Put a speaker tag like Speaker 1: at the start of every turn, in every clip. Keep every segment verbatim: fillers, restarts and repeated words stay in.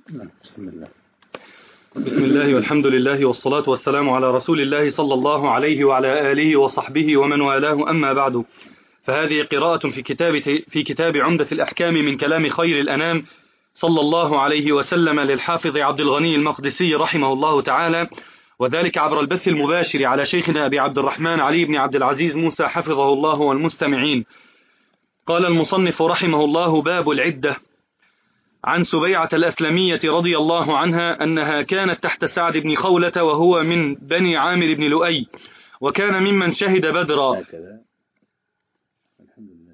Speaker 1: بسم الله
Speaker 2: بسم الله والحمد لله والصلاة والسلام على رسول الله صلى الله عليه وعلى آله وصحبه ومن والاه، أما بعد، فهذه قراءة في كتاب في كتاب عمدة الأحكام من كلام خير الأنام صلى الله عليه وسلم للحافظ عبد الغني المقدسي رحمه الله تعالى، وذلك عبر البث المباشر على شيخنا أبي عبد الرحمن علي بن عبد العزيز موسى حفظه الله والمستمعين. قال المصنف رحمه الله: باب العدة. عن سبيعة الأسلمية رضي الله عنها أنها كانت تحت سعد بن خولة وهو من بني عامر بن لؤي، وكان ممن شهد بدرا.
Speaker 1: هكذا. الحمد لله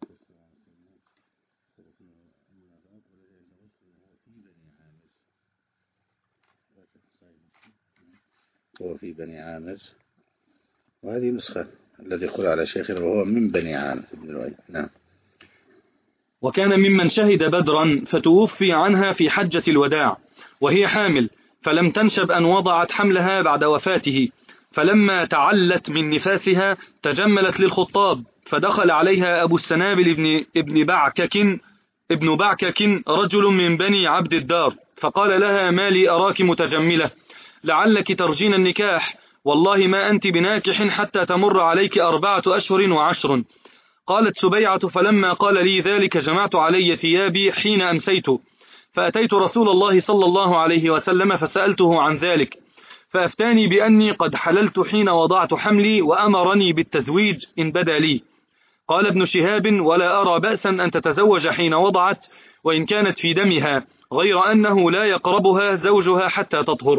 Speaker 1: هو في بني عامر، وهذه نسخة الذي يقول على شيخنا وهو من بني عامر بن لؤي. نعم.
Speaker 2: وكان ممن شهد بدرا، فتوفي عنها في حجة الوداع وهي حامل، فلم تنشب أن وضعت حملها بعد وفاته، فلما تعلت من نفاسها تجملت للخطاب، فدخل عليها أبو السنابل ابن, ابن بعكك ابن بعكك رجل من بني عبد الدار، فقال لها: ما لي أراك متجملة؟ لعلك ترجين النكاح، والله ما أنت بناكح حتى تمر عليك أربعة أشهر وعشر. قالت سبيعة: فلما قال لي ذلك جمعت علي ثيابي حين أمسيت، فأتيت رسول الله صلى الله عليه وسلم فسألته عن ذلك، فأفتاني بأني قد حللت حين وضعت حملي، وأمرني بالتزويج إن بدا لي. قال ابن شهاب: ولا أرى بأسا أن تتزوج حين وضعت، وإن كانت في دمها، غير أنه لا يقربها زوجها حتى تطهر.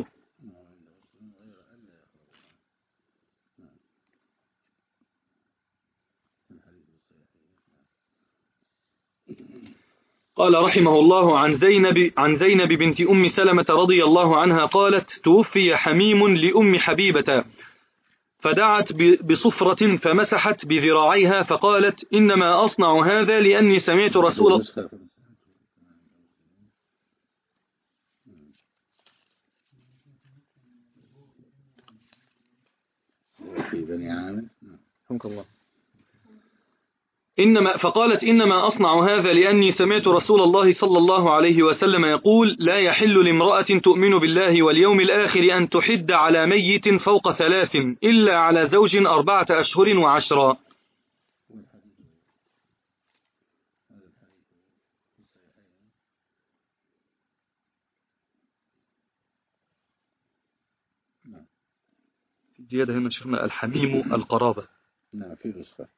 Speaker 2: قال رحمه الله: عن زينب عن زينب بنت أم سلمة رضي الله عنها قالت: توفي حميم لأم حبيبة، فدعت بصفرة فمسحت بذراعيها، فقالت: إنما أصنع هذا لأني سمعت رسول الله
Speaker 1: في بني عامر.
Speaker 2: الله إنما فقالت: إنما أصنع هذا لأني سمعت رسول الله صلى الله عليه وسلم يقول: لا يحل لامرأة تؤمن بالله واليوم الآخر أن تحد على ميت فوق ثلاث إلا على زوج أربعة أشهر وعشرا. زيادة هنا شفنا الحميم القرابة.
Speaker 1: نعم في نسخة.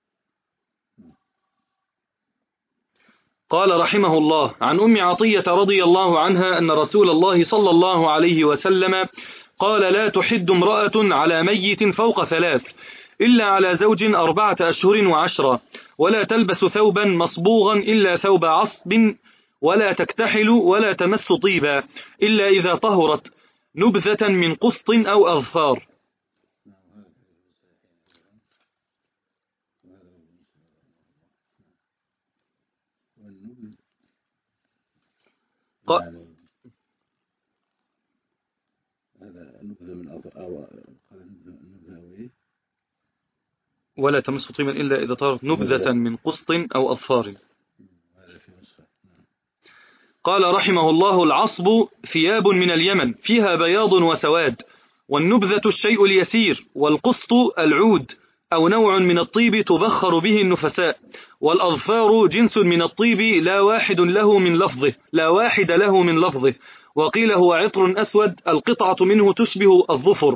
Speaker 2: قال رحمه الله: عن أم عطية رضي الله عنها أن رسول الله صلى الله عليه وسلم قال: لا تحد امرأة على ميت فوق ثلاث إلا على زوج أربعة أشهر وعشرة، ولا تلبس ثوبا مصبوغا إلا ثوب عصب، ولا تكتحل ولا تمس طيبا إلا إذا طهرت نبذة من قسط أو أظفار.
Speaker 1: يعني هذا نبذة من أو نبذة
Speaker 2: ولا تمس طيبا إلا إذا طهرت نبذة من قسط أو أظفار. قال رحمه الله: العصب ثياب من اليمن فيها بياض وسواد، والنبذة الشيء اليسير، والقسط العود أو نوع من الطيب تبخر به النفساء، والأظفار جنس من الطيب لا واحد له من لفظه لا واحد له من لفظه وقيل هو عطر أسود القطعة منه تشبه الظفر.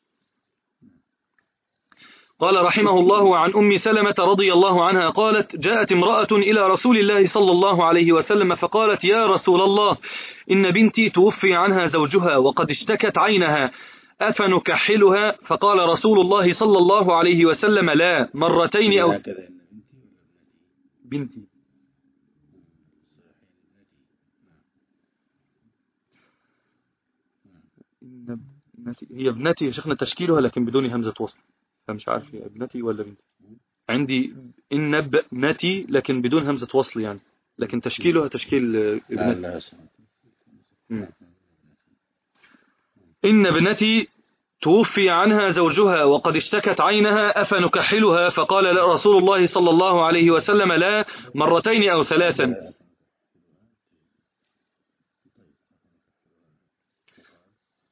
Speaker 2: قال رحمه الله: عن أم سلمة رضي الله عنها قالت: جاءت امرأة إلى رسول الله صلى الله عليه وسلم فقالت: يا رسول الله، إن بنتي توفي عنها زوجها وقد اشتكت عينها، أفنكحلها؟ فقال رسول الله صلى الله عليه وسلم: لا، مرتين أو بنتي هي ابنتي يا شيخنا، تشكيلها لكن بدون همزة وصل، فمش عارف هي ابنتي ولا بنتي. عندي إن ابنتي لكن بدون همزة وصل يعني، لكن تشكيلها تشكيل ابنتي. إن ابنتي توفي عنها زوجها وقد اشتكت عينها، أفنكحلها؟ فقال رسول الله صلى الله عليه وسلم: لا، مرتين أو ثلاثا.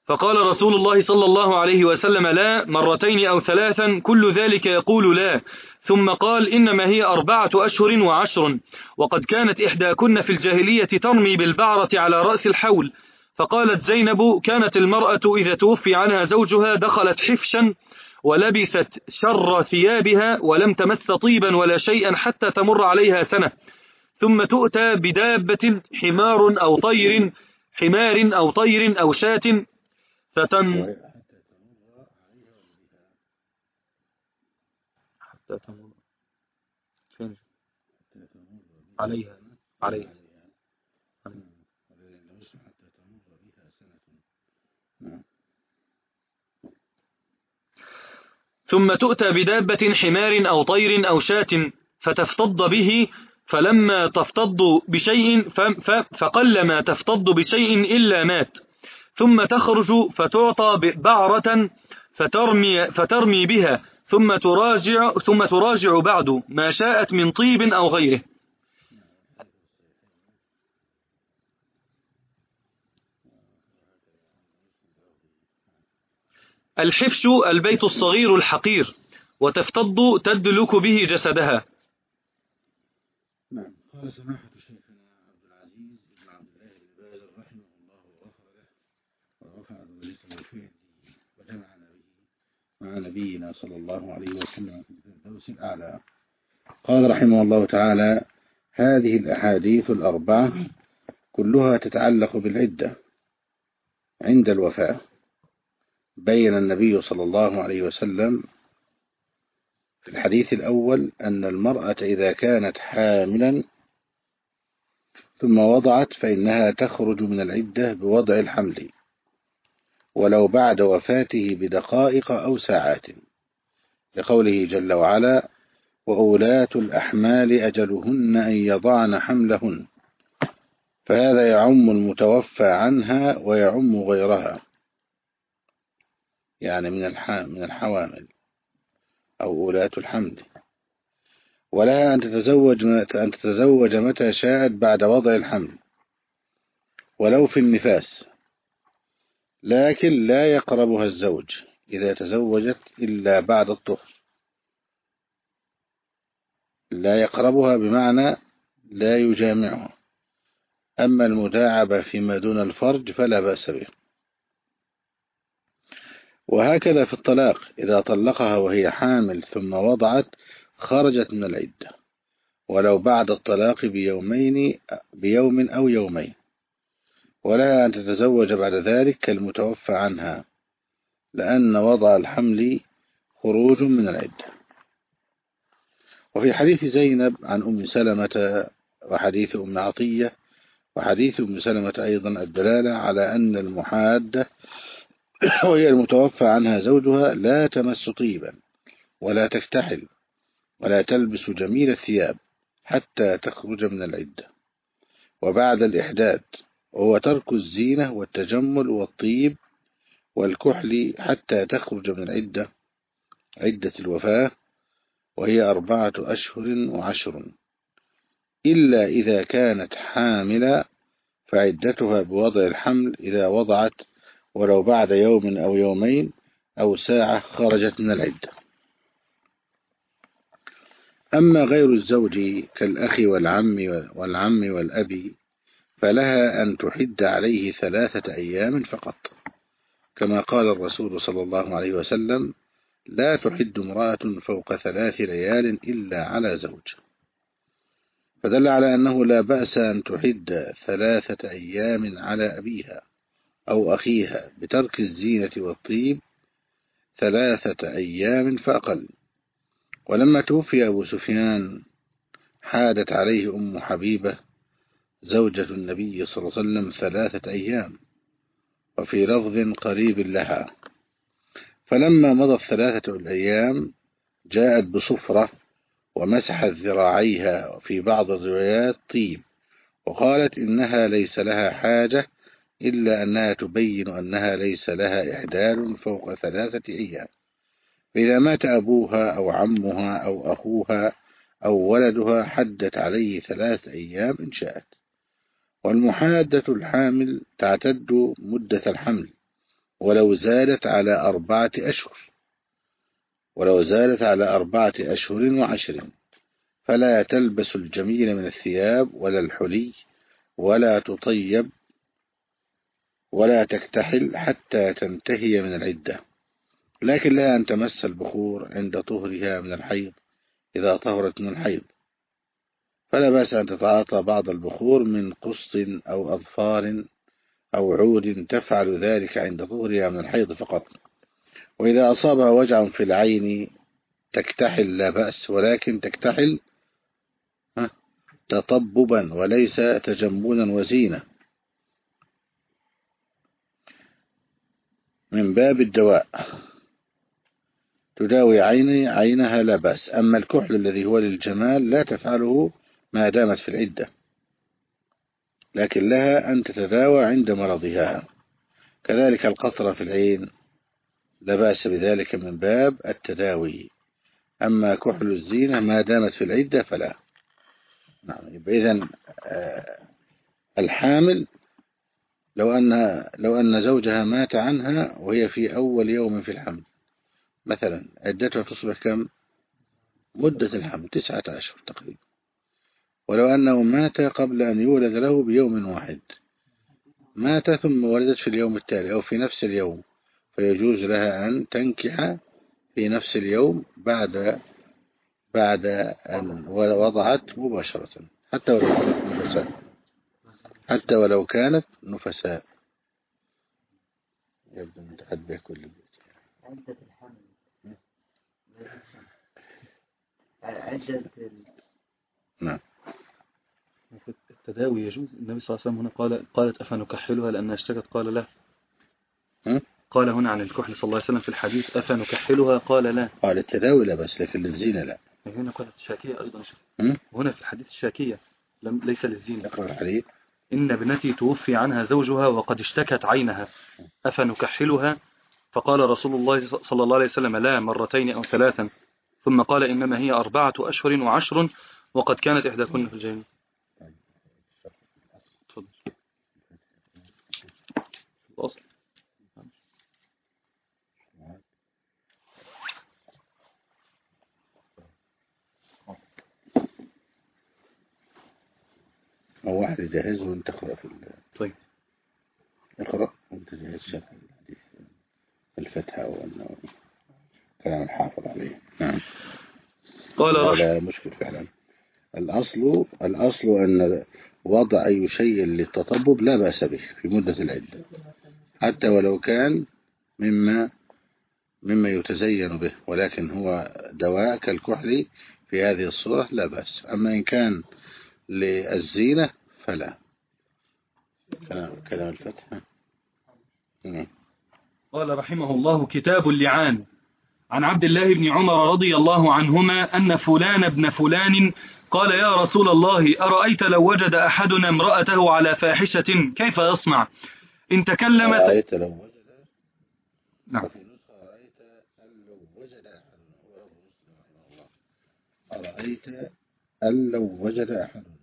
Speaker 2: فقال رسول الله صلى الله عليه وسلم: لا، مرتين أو ثلاثا، كل ذلك يقول لا. ثم قال: إنما هي أربعة أشهر وعشر، وقد كانت إحداكن في الجاهلية ترمي بالبعرة على رأس الحول. فقالت زينب: كانت المرأة إذا توفي عنها زوجها دخلت حفشا ولبست شر ثيابها ولم تمس طيبا ولا شيئا حتى تمر عليها سنة، ثم تؤتى بدابة حمار أو طير حمار أو طير أو شاة فتن حتى تمر عليها عليها ثم تؤتى بدابة حمار أو طير أو شاة فتفتض به، فلما تفتض بشيء فقلما تفتض بشيء إلا مات، ثم تخرج فتعطى بعرة فترمي, فترمي بها، ثم تراجع, ثم تراجع بعد ما شاءت من طيب أو غيره. الحفش البيت الصغير الحقير، وتفتض تدلك به جسدها.
Speaker 1: نعم. قال سماحة شيخنا عبد العزيز بن عبد الله بن باز رحمه الله وغفر له ورفع درجته في وجمعنا به مع نبينا صلى الله عليه وسلم في الفردوس الأعلى. قال رحمه الله تعالى: هذه الأحاديث الأربعة كلها تتعلق بالعدة عند الوفاة. بين النبي صلى الله عليه وسلم في الحديث الأول أن المرأة إذا كانت حاملا ثم وضعت فإنها تخرج من العدة بوضع الحمل ولو بعد وفاته بدقائق أو ساعات، لقوله جل وعلا: وأولاة الأحمال أجلهن أن يضعن حملهن، فهذا يعم المتوفى عنها ويعم غيرها، يعني من من الحوامل أو أولاة الحمل، ولها أن تتزوج أن تتزوج متى شاءت بعد وضع الحمل ولو في النفاس، لكن لا يقربها الزوج إذا تزوجت إلا بعد الطهر. لا يقربها بمعنى لا يجامعها، أما المداعبة فيما دون الفرج فلا بأس به. وهكذا في الطلاق، إذا طلقها وهي حامل ثم وضعت خرجت من العدة ولو بعد الطلاق بيومين بيوم أو يومين، ولها أن تتزوج بعد ذلك كالمتوفى عنها، لأن وضع الحمل خروج من العدة. وفي حديث زينب عن أم سلمة وحديث أم عطية وحديث أم سلمة أيضا الدلالة على أن المحادة وهي المتوفى عنها زوجها لا تمس طيبا ولا تكتحل ولا تلبس جميل الثياب حتى تخرج من العدة. وبعد الإحداد وهو ترك الزينة والتجمل والطيب والكحل حتى تخرج من العدة عدة الوفاة، وهي أربعة أشهر وعشر، إلا إذا كانت حاملة فعدتها بوضع الحمل، إذا وضعت ولو بعد يوم أو يومين أو ساعة خرجت من العدة. أما غير الزوج كالأخ والعم والعم والأبي فلها أن تحد عليه ثلاثة أيام فقط، كما قال الرسول صلى الله عليه وسلم: لا تحد امرأة فوق ثلاث ليال إلا على زوج. فدل على أنه لا بأس أن تحد ثلاثة أيام على أبيها أو أخيها بترك الزينة والطيب ثلاثة أيام فأقل. ولما توفي أبو سفيان حادت عليه أم حبيبة زوجة النبي صلى الله عليه وسلم ثلاثة أيام، وفي لفظ قريب لها، فلما مضت ثلاثة الأيام جاءت بصفرة ومسحت ذراعيها، وفي بعض الروايات طيب، وقالت إنها ليس لها حاجة إلا أنها تبين أنها ليس لها إحدال فوق ثلاثة أيام، فإذا مات أبوها أو عمها أو أخوها أو ولدها حدت عليه ثلاثة أيام إن شاءت. والمحادة الحامل تعتد مدة الحمل ولو زادت على أربعة أشهر ولو زادت على أربعة أشهر وعشر. فلا تلبس الجميل من الثياب ولا الحلي ولا تطيب ولا تكتحل حتى تنتهي من العدة، لكن لا أن تمس البخور عند طهرها من الحيض إذا طهرت من الحيض. فلا بأس أن تتعاطى بعض البخور من قسط أو أظفار أو عود، تفعل ذلك عند طهرها من الحيض فقط. وإذا أصابها وجع في العين تكتحل لا بأس، ولكن تكتحل تطببا وليس تجملا وزينة من باب الدواء، تداوي عيني عينها لا بأس. أما الكحل الذي هو للجمال لا تفعله ما دامت في العدة، لكن لها أن تتداوى عند مرضها. كذلك القطرة في العين لا بأس بذلك من باب التداوي. أما كحل الزينة ما دامت في العدة فلا. نعم. إذن الحامل لو أن لو أن زوجها مات عنها وهي في أول يوم في الحمل مثلا، عدتها تصبح كم؟ مدة الحمل تسعة أشهر تقريبا. ولو أنه مات قبل أن يولد له بيوم واحد، مات ثم ولدت في اليوم التالي أو في نفس اليوم، فيجوز لها أن تنكح في نفس اليوم بعد بعد أن وضعت مباشرة، حتى ولو كانت نفساء حتى ولو كانت نفساء يبدو متحد به كل بيت.
Speaker 3: عدة الحمل عدة
Speaker 1: نعم.
Speaker 2: التداوي يجوز. النبي صلى الله عليه وسلم هنا قال قالت أفنكحلها لأنها اشتكت، قال لا.
Speaker 1: م?
Speaker 2: قال هنا عن الكحل صلى الله عليه وسلم في الحديث أفنكحلها قال لا.
Speaker 1: قال التداوي لا بس، لكن للزينة لا.
Speaker 2: هنا قالت الشاكية أيضا.
Speaker 1: م?
Speaker 2: هنا في الحديث الشاكية لم ليس للزينة.
Speaker 1: اقرأ الحديث.
Speaker 2: إن ابنتي توفي عنها زوجها وقد اشتكت عينها أفنكحلها؟ فقال رسول الله صلى الله عليه وسلم لا، مرتين أو ثلاثا، ثم قال إنما هي أربعة أشهر وعشر وقد كانت إحداكن في الجنة. تفضل. الأصل
Speaker 1: أو واحد يجهزه وانت اقرأ في ال...
Speaker 2: طيب
Speaker 1: اقرأ وانت جهز شرح الحديث الفتحة وأنه كلام الحافظ عليه. نعم.
Speaker 2: قال
Speaker 1: هذا مشكل فعلا. الأصل الأصل أن وضع أي شيء للتطبب لا بأس به في مدة العدة، حتى ولو كان مما مما يتزين به، ولكن هو دواء كالكحل في هذه الصورة لا بأس. أما إن كان للزينة فلا. كلام, كلام الفتح.
Speaker 2: قال رحمه الله كتاب اللعان. عن عبد الله بن عمر رضي الله عنهما أن فلان ابن فلان قال يا رسول الله أرأيت لو وجد أحدنا امرأته على فاحشة كيف يصنع؟ إن تكلم
Speaker 1: أرأيت لو وجد.
Speaker 2: نعم.
Speaker 1: أرأيت أن لو وجد أرأيت أن لو وجد أحدنا.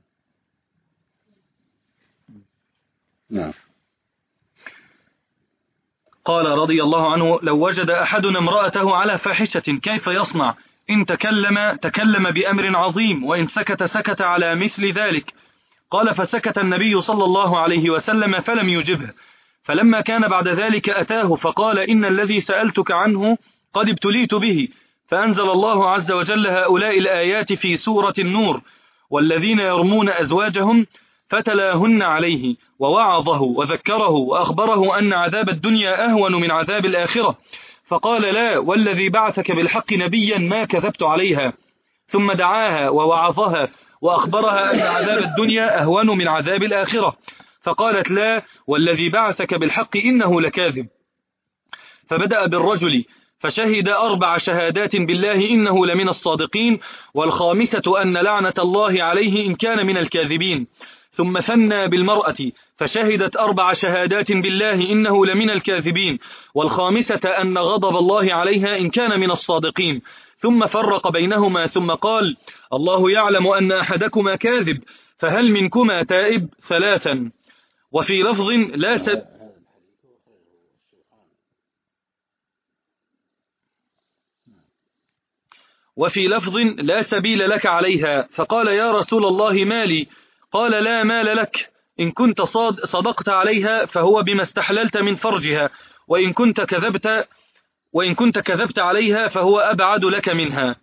Speaker 1: نعم.
Speaker 2: قال رضي الله عنه لو وجد أحدنا امرأته على فاحشة كيف يصنع؟ إن تكلم تكلم بأمر عظيم، وإن سكت سكت على مثل ذلك. قال فسكت النبي صلى الله عليه وسلم فلم يجبه. فلما كان بعد ذلك أتاه فقال إن الذي سألتك عنه قد ابتليت به. فأنزل الله عز وجل هؤلاء الآيات في سورة النور: والذين يرمون أزواجهم فتلاهن عليه ووعظه وذكره وأخبره أن عذاب الدنيا أهون من عذاب الآخرة، فقال لا والذي بعثك بالحق نبيا ما كذبت عليها. ثم دعاها ووعظها وأخبرها أن عذاب الدنيا أهون من عذاب الآخرة، فقالت لا والذي بعثك بالحق إنه لكاذب. فبدأ بالرجل فشهد أربع شهادات بالله إنه لمن الصادقين، والخامسة أن لعنة الله عليه إن كان من الكاذبين. ثم ثنى بالمرأة فشهدت أربع شهادات بالله إنه لمن الكاذبين، والخامسة أن غضب الله عليها إن كان من الصادقين. ثم فرق بينهما ثم قال الله يعلم أن أحدكما كاذب فهل منكما تائب؟ ثلاثا. وفي لفظ لا سد وفي لفظ لا سبيل لك عليها، فقال يا رسول الله مالي؟ قال لا مال لك، إن كنت صاد صدقت عليها فهو بما استحللت من فرجها، وإن كنت كذبت وإن كنت كذبت عليها فهو أبعد لك منها.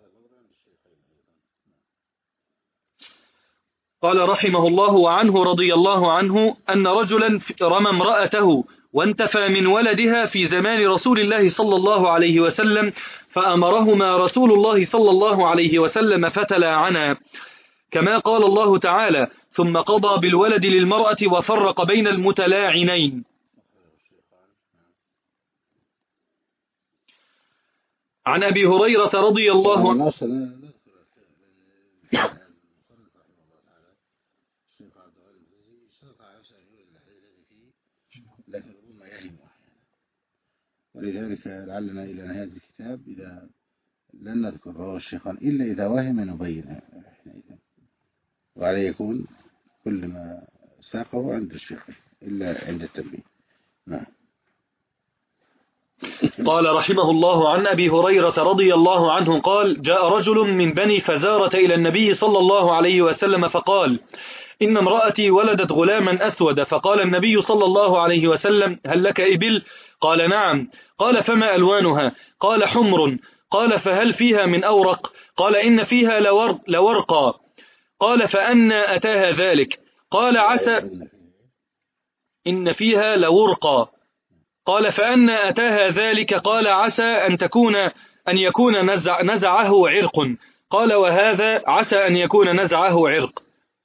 Speaker 2: قال رحمه الله وعنه رضي الله عنه أن رجلا رمى امرأته وانتفى من ولدها في زمان رسول الله صلى الله عليه وسلم، فأمرهما رسول الله صلى الله عليه وسلم فتلاعنا، كما قال الله تعالى ثم قضى بالولد للمرأة وفرق بين المتلاعنين. عن أبي هريرة رضي الله عنه
Speaker 1: ولذلك لعلنا إلى نهاية الكتاب إذا لن نذكر رواه الشيخان إلا إذا وهم نبين، وعليه يكون كل ما ساقه عند الشيخ إلا عند التنبيه. نعم.
Speaker 2: قال رحمه الله عن أبي هريرة رضي الله عنه قال جاء رجل من بني فزارة إلى النبي صلى الله عليه وسلم فقال إن امرأتي ولدت غلاما أسود، فقال النبي صلى الله عليه وسلم هل لك إبل؟ قال نعم. قال فما ألوانها؟ قال حمر. قال فهل فيها من أورق؟ قال إن فيها لور لورقا. قال فأنا أتاها ذلك؟ قال عسى إن فيها لورقا. قال فأنا أتاها ذلك؟ قال عسى أن تكون أن يكون نزع نزعه عرق. قال وهذا عسى أن يكون نزعه عرق.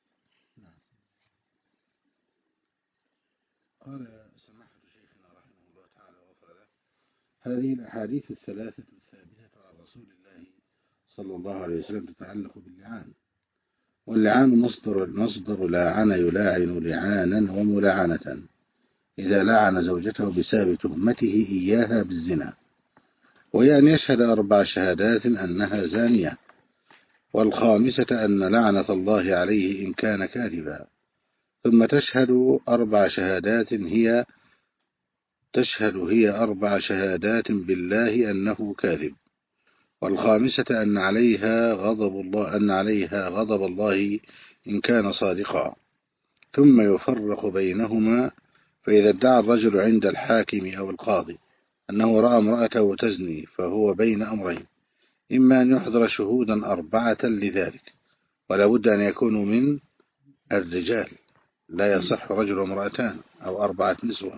Speaker 1: قال سماحة شيخنا رحمه الله تعالى وغفر له هذه الأحاديث الثلاثة الثابتة عن رسول الله صلى الله عليه وسلم تتعلق باللعان، واللعان مصدر مصدر لاعن يلاعن لعانا وملاعنة، إذا لعن زوجته بسبب تهمته إياها بالزنا، وهي أن يشهد أربع شهادات أنها زانية، والخامسة أن لعنة الله عليه إن كان كاذبا، ثم تشهد أربع شهادات هي تشهد هي أربع شهادات بالله أنه كاذب، والخامسة أن عليها غضب الله أن عليها غضب الله إن كان صادقا، ثم يفرق بينهما. فإذا ادعى الرجل عند الحاكم أو القاضي أنه رأى امرأته تزني فهو بين أمرين، إما أن يحضر شهودا أربعة لذلك، ولا بد أن يكونوا من الرجال، لا يصح رجل وامرأتان أو أربعة نسوة،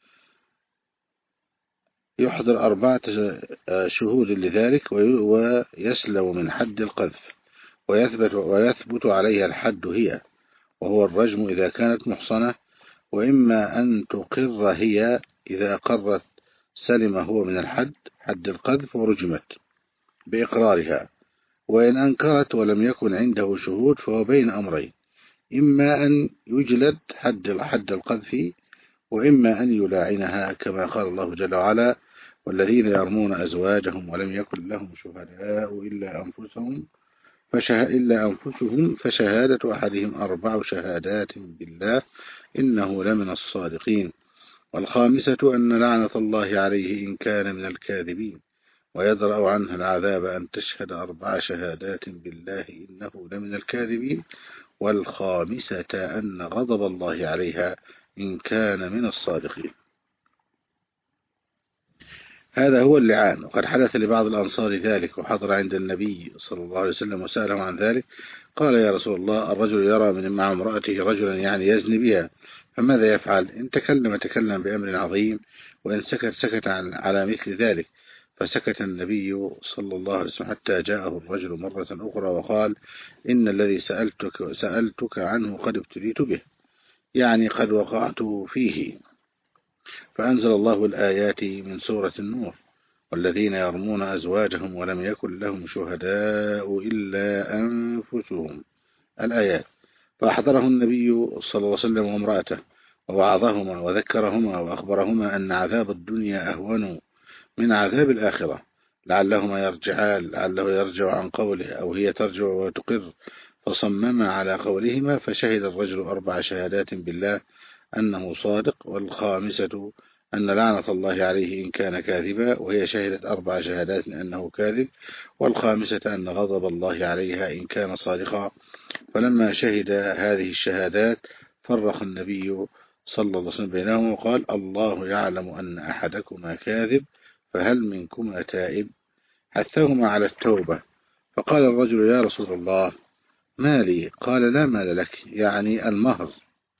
Speaker 1: يحضر أربعة شهود لذلك ويسلم من حد القذف، ويثبت, ويثبت عليها الحد هي وهو الرجم إذا كانت محصنة، وإما أن تقر هي، إذا أقرت سلم هو من الحد حد القذف ورجمت بإقرارها، وإن أنكرت ولم يكن عنده شهود فهو بين أمرين، إما أن يجلد حد حد القذف، وإما أن يلاعنها، كما قال الله جل وعلا والذين يرمون أزواجهم ولم يكن لهم شهداء إلا أنفسهم فشه إلا أنفسهم فشهادة أحدهم أربع شهادات بالله إنه لمن الصادقين، والخامسة أن لعنة الله عليه إن كان من الكاذبين، ويدرأ عنها العذاب أن تشهد أربع شهادات بالله إنه لمن الكاذبين، والخامسة أن غضب الله عليها إن كان من الصادقين. هذا هو اللعان، وقد حدث لبعض الأنصار ذلك وحضر عند النبي صلى الله عليه وسلم وسأله عن ذلك، قال يا رسول الله الرجل يرى من مع امرأته رجلا يعني يزني بها فماذا يفعل؟ إن تكلم تكلم بأمر عظيم، وإن سكت سكت على مثل ذلك، فسكت النبي صلى الله عليه وسلم حتى جاءه الرجل مرة أخرى وقال إن الذي سألتك, سألتك عنه قد ابتليت به، يعني قد وقعت فيه، فأنزل الله الآيات من سورة النور والذين يرمون أزواجهم ولم يكن لهم شهداء إلا أنفسهم الآيات، فأحضره النبي صلى الله عليه وسلم وامرأته ووعظهما وذكرهما وأخبرهما أن عذاب الدنيا أهون من عذاب الآخرة، لعلهما يرجعان لعله يرجع عن قوله أو هي ترجع وتقر، فصمم على قولهما، فشهد الرجل أربع شهادات بالله أنه صادق، والخامسة أن لعنة الله عليه إن كان كاذبا، وهي شهدت أربع شهادات أنه كاذب، والخامسة أن غضب الله عليها إن كان صادقا. فلما شهد هذه الشهادات فرق النبي صلى الله عليه وسلم بينهم وقال: الله يعلم أن أحدكما كاذب، فهل منكما تائب؟ حثهما على التوبة. فقال الرجل: يا رسول الله، ما لي؟ قال: لا مال لك، يعني المهر.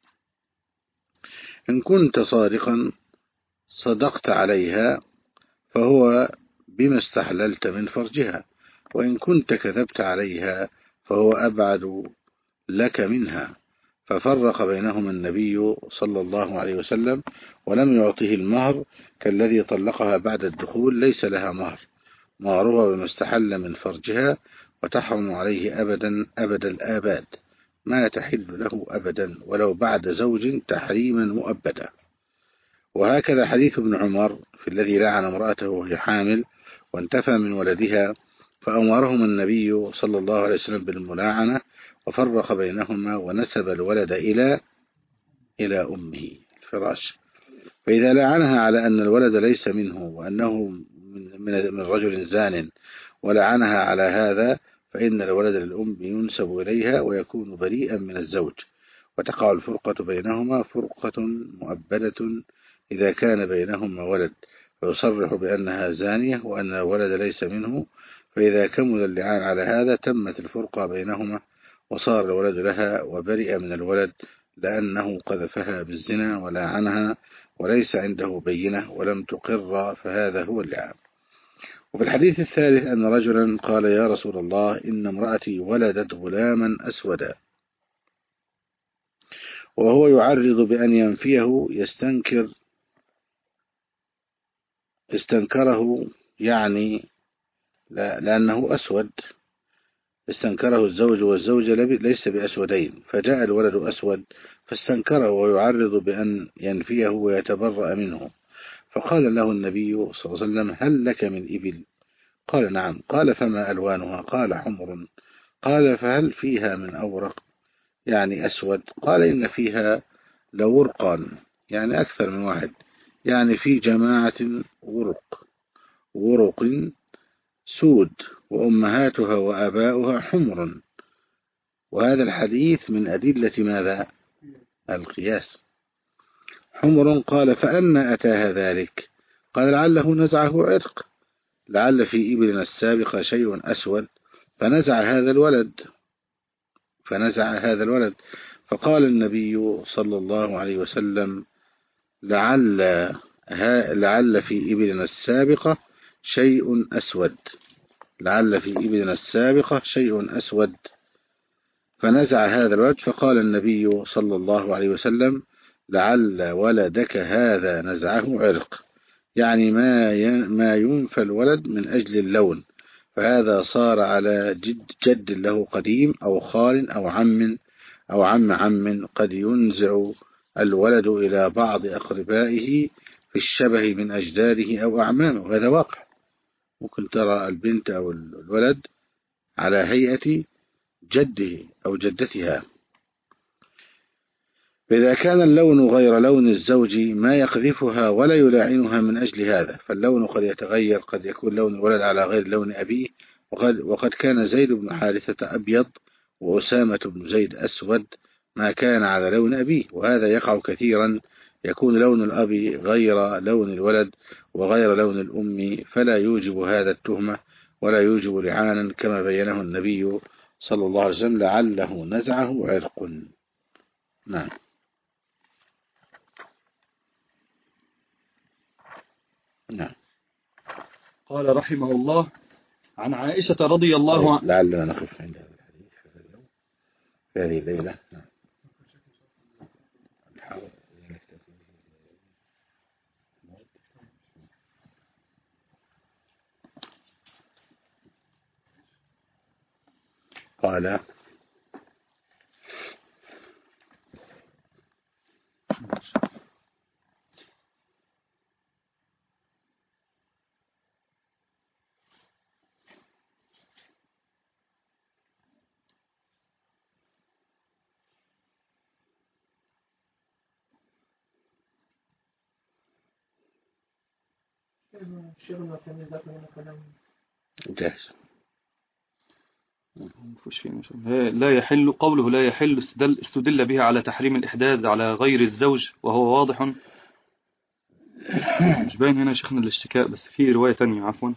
Speaker 1: إن كنت صادقا صدقت عليها فهو بما استحللت من فرجها، وإن كنت كذبت عليها فهو أبعد لك منها. ففرق بينهما النبي صلى الله عليه وسلم ولم يعطه المهر، كالذي طلقها بعد الدخول ليس لها مهر، مهرها بما استحل من فرجها، وتحرم عليه أبدا أبد الآباد، ما تحل له أبدا ولو بعد زوج تحريما مؤبدا. وهكذا حديث ابن عمر في الذي لعن امرأته وهي حامل وانتفى من ولدها، فأمرهما النبي صلى الله عليه وسلم بالملاعنة، وفرق بينهما ونسب الولد إلى إلى أمه الفراش. فإذا لعنها على أن الولد ليس منه وأنه من, من, من رجل زان، ولعنها على هذا، فإن الولد للأم ينسب إليها ويكون بريئا من الزوج، وتقع الفرقة بينهما فرقة مؤبدة إذا كان بينهما ولد، فيصرح بأنها زانية وأن الولد ليس منه. فإذا كمل اللعان على هذا تمت الفرقة بينهما، وصار الولد لها وبرئ من الولد، لأنه قذفها بالزنا ولعنها وليس عنده بينة ولم تقر، فهذا هو اللعان. وفي الحديث الثالث أن رجلا قال: يا رسول الله، إن امرأتي ولدت غلاما أسودا، وهو يعرض بأن ينفيه يستنكر استنكره، يعني لأنه أسود، استنكره الزوج والزوجة ليس بأسودين، فجاء الولد أسود فاستنكره ويعرض بأن ينفيه ويتبرأ منه. فقال له النبي صلى الله عليه وسلم: هل لك من إبل؟ قال: نعم. قال: فما ألوانها؟ قال: حمر. قال: فهل فيها من أورق؟ يعني أسود. قال: إن فيها لورقا، يعني أكثر من واحد، يعني في جماعة ورق ورق سود، وأمهاتها وآباؤها حمر. وهذا الحديث من أدلة ماذا؟ القياس. حمر. قال: فأنا أتاها ذلك؟ قال: لعله نزعه عرق، لعل في إبلنا السابقة شيء أسود فنزع هذا الولد فنزع هذا الولد فقال النبي صلى الله عليه وسلم: لعل لعل في إبلنا السابقة شيء أسود لعل في إبلنا السابقة شيء أسود فنزع هذا الولد. فقال النبي صلى الله عليه وسلم: لعل ولدك هذا نزعه عرق، يعني ما ما ينفى الولد من أجل اللون، فهذا صار على جد, جد له قديم أو خال أو عم أو عم عم، قد ينزع الولد إلى بعض أقربائه في الشبه من أجداده أو أعمامه، وهذا واقع. ممكن ترى البنت أو الولد على هيئة جده أو جدتها. فإذا كان اللون غير لون الزوج ما يقذفها ولا يلاعنها من أجل هذا، فاللون قد يتغير، قد يكون لون الولد على غير لون أبيه، وقد, وقد كان زيد بن حارثة أبيض وأسامة بن زيد أسود ما كان على لون أبيه، وهذا يقع كثيرا، يكون لون الأب غير لون الولد وغير لون الأم، فلا يوجب هذا التهمة ولا يوجب لعانا، كما بينه النبي صلى الله عليه وسلم: لعله نزعه عرق. نعم. نعم.
Speaker 2: قال رحمه الله: عن عائشة رضي الله عنها.
Speaker 1: لعلنا نقف عند هذا الحديث في اليوم في هذه الليلة. نعم. قال: جاهز.
Speaker 2: لا يحل قوله لا يحل استدل, استدل به على تحريم الإحداث على غير الزوج وهو واضح. مش باين هنا شيخنا الاشتكاء، بس في رواية تانية عفوا.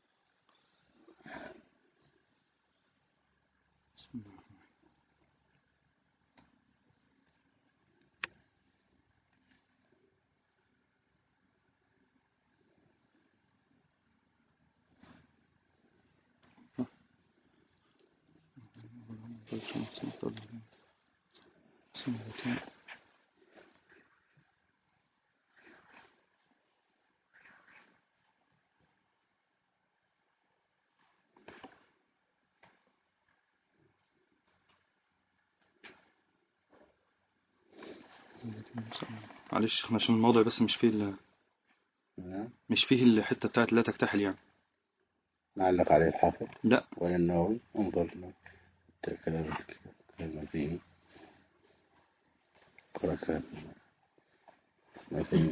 Speaker 2: معلش احنا عشان الموضوع بس مش فيه مش فيه الحتة بتاعت لا تكتحل يعني.
Speaker 1: نعلق عليه الحافظ
Speaker 2: لا
Speaker 1: ولا النووي. انظر كلام كلام فيه قرأ كلام ما فيه